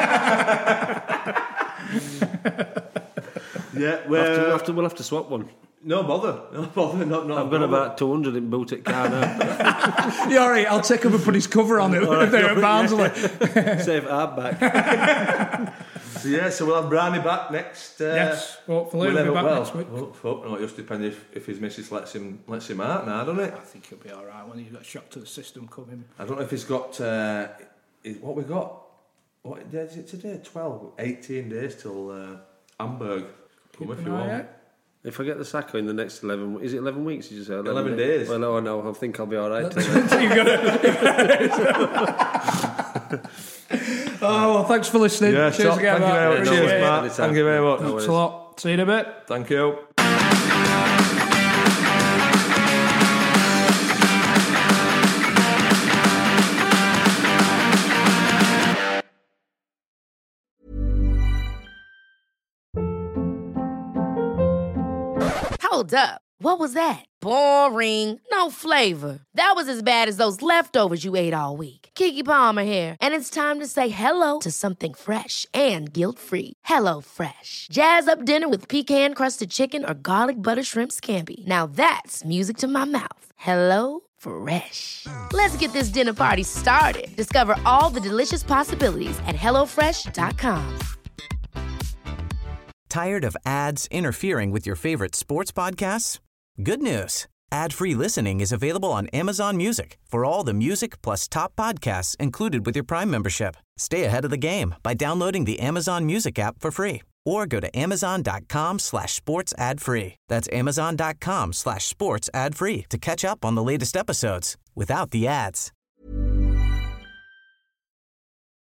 Yeah, We'll have, to, we'll, well, have to, we'll have to swap one. no bother. No bother. Not, not I've got about two hundred in boutique car now. Yeah, all right. I'll take him and put his cover on it. right, There at Barnsley. Save hardback. So, yeah, so we'll have Brownie back next. Uh, Yes, hopefully we'll whenever- be back well, next week. Oh, fuck, no, it just depends if, if his missus lets him lets him out now, doesn't it? I think he'll be all right when he's got a shock to the system coming. I don't know if he's got uh, is- what we got. What day is it today? twelve, eighteen days till uh, Hamburg. Come if Keep you an eye want. out. If I get the Sacco in the next eleven, is it eleven weeks? Did you say eleven days. Well, no, no, I think I'll be all right. till then. You've got to- Oh, well, thanks for listening. Yeah, Cheers top. again, Thank you Matt. very much. Appreciate Cheers, it. Matt. Anytime. Thank you very much. No Thanks worries. a lot. See you in a bit. Thank you. Hold up. What was that? Boring. No flavor. That was as bad as those leftovers you ate all week. Keke Palmer here, and it's time to say hello to something fresh and guilt-free. Hello Fresh. Jazz up dinner with pecan-crusted chicken or garlic butter shrimp scampi. Now that's music to my mouth. Hello Fresh. Let's get this dinner party started. Discover all the delicious possibilities at hello fresh dot com. Tired of ads interfering with your favorite sports podcasts? Good news. Ad-free listening is available on Amazon Music for all the music plus top podcasts included with your Prime membership. Stay ahead of the game by downloading the Amazon Music app for free or go to amazon.com slash sports ad free. That's amazon.com slash sports ad free to catch up on the latest episodes without the ads.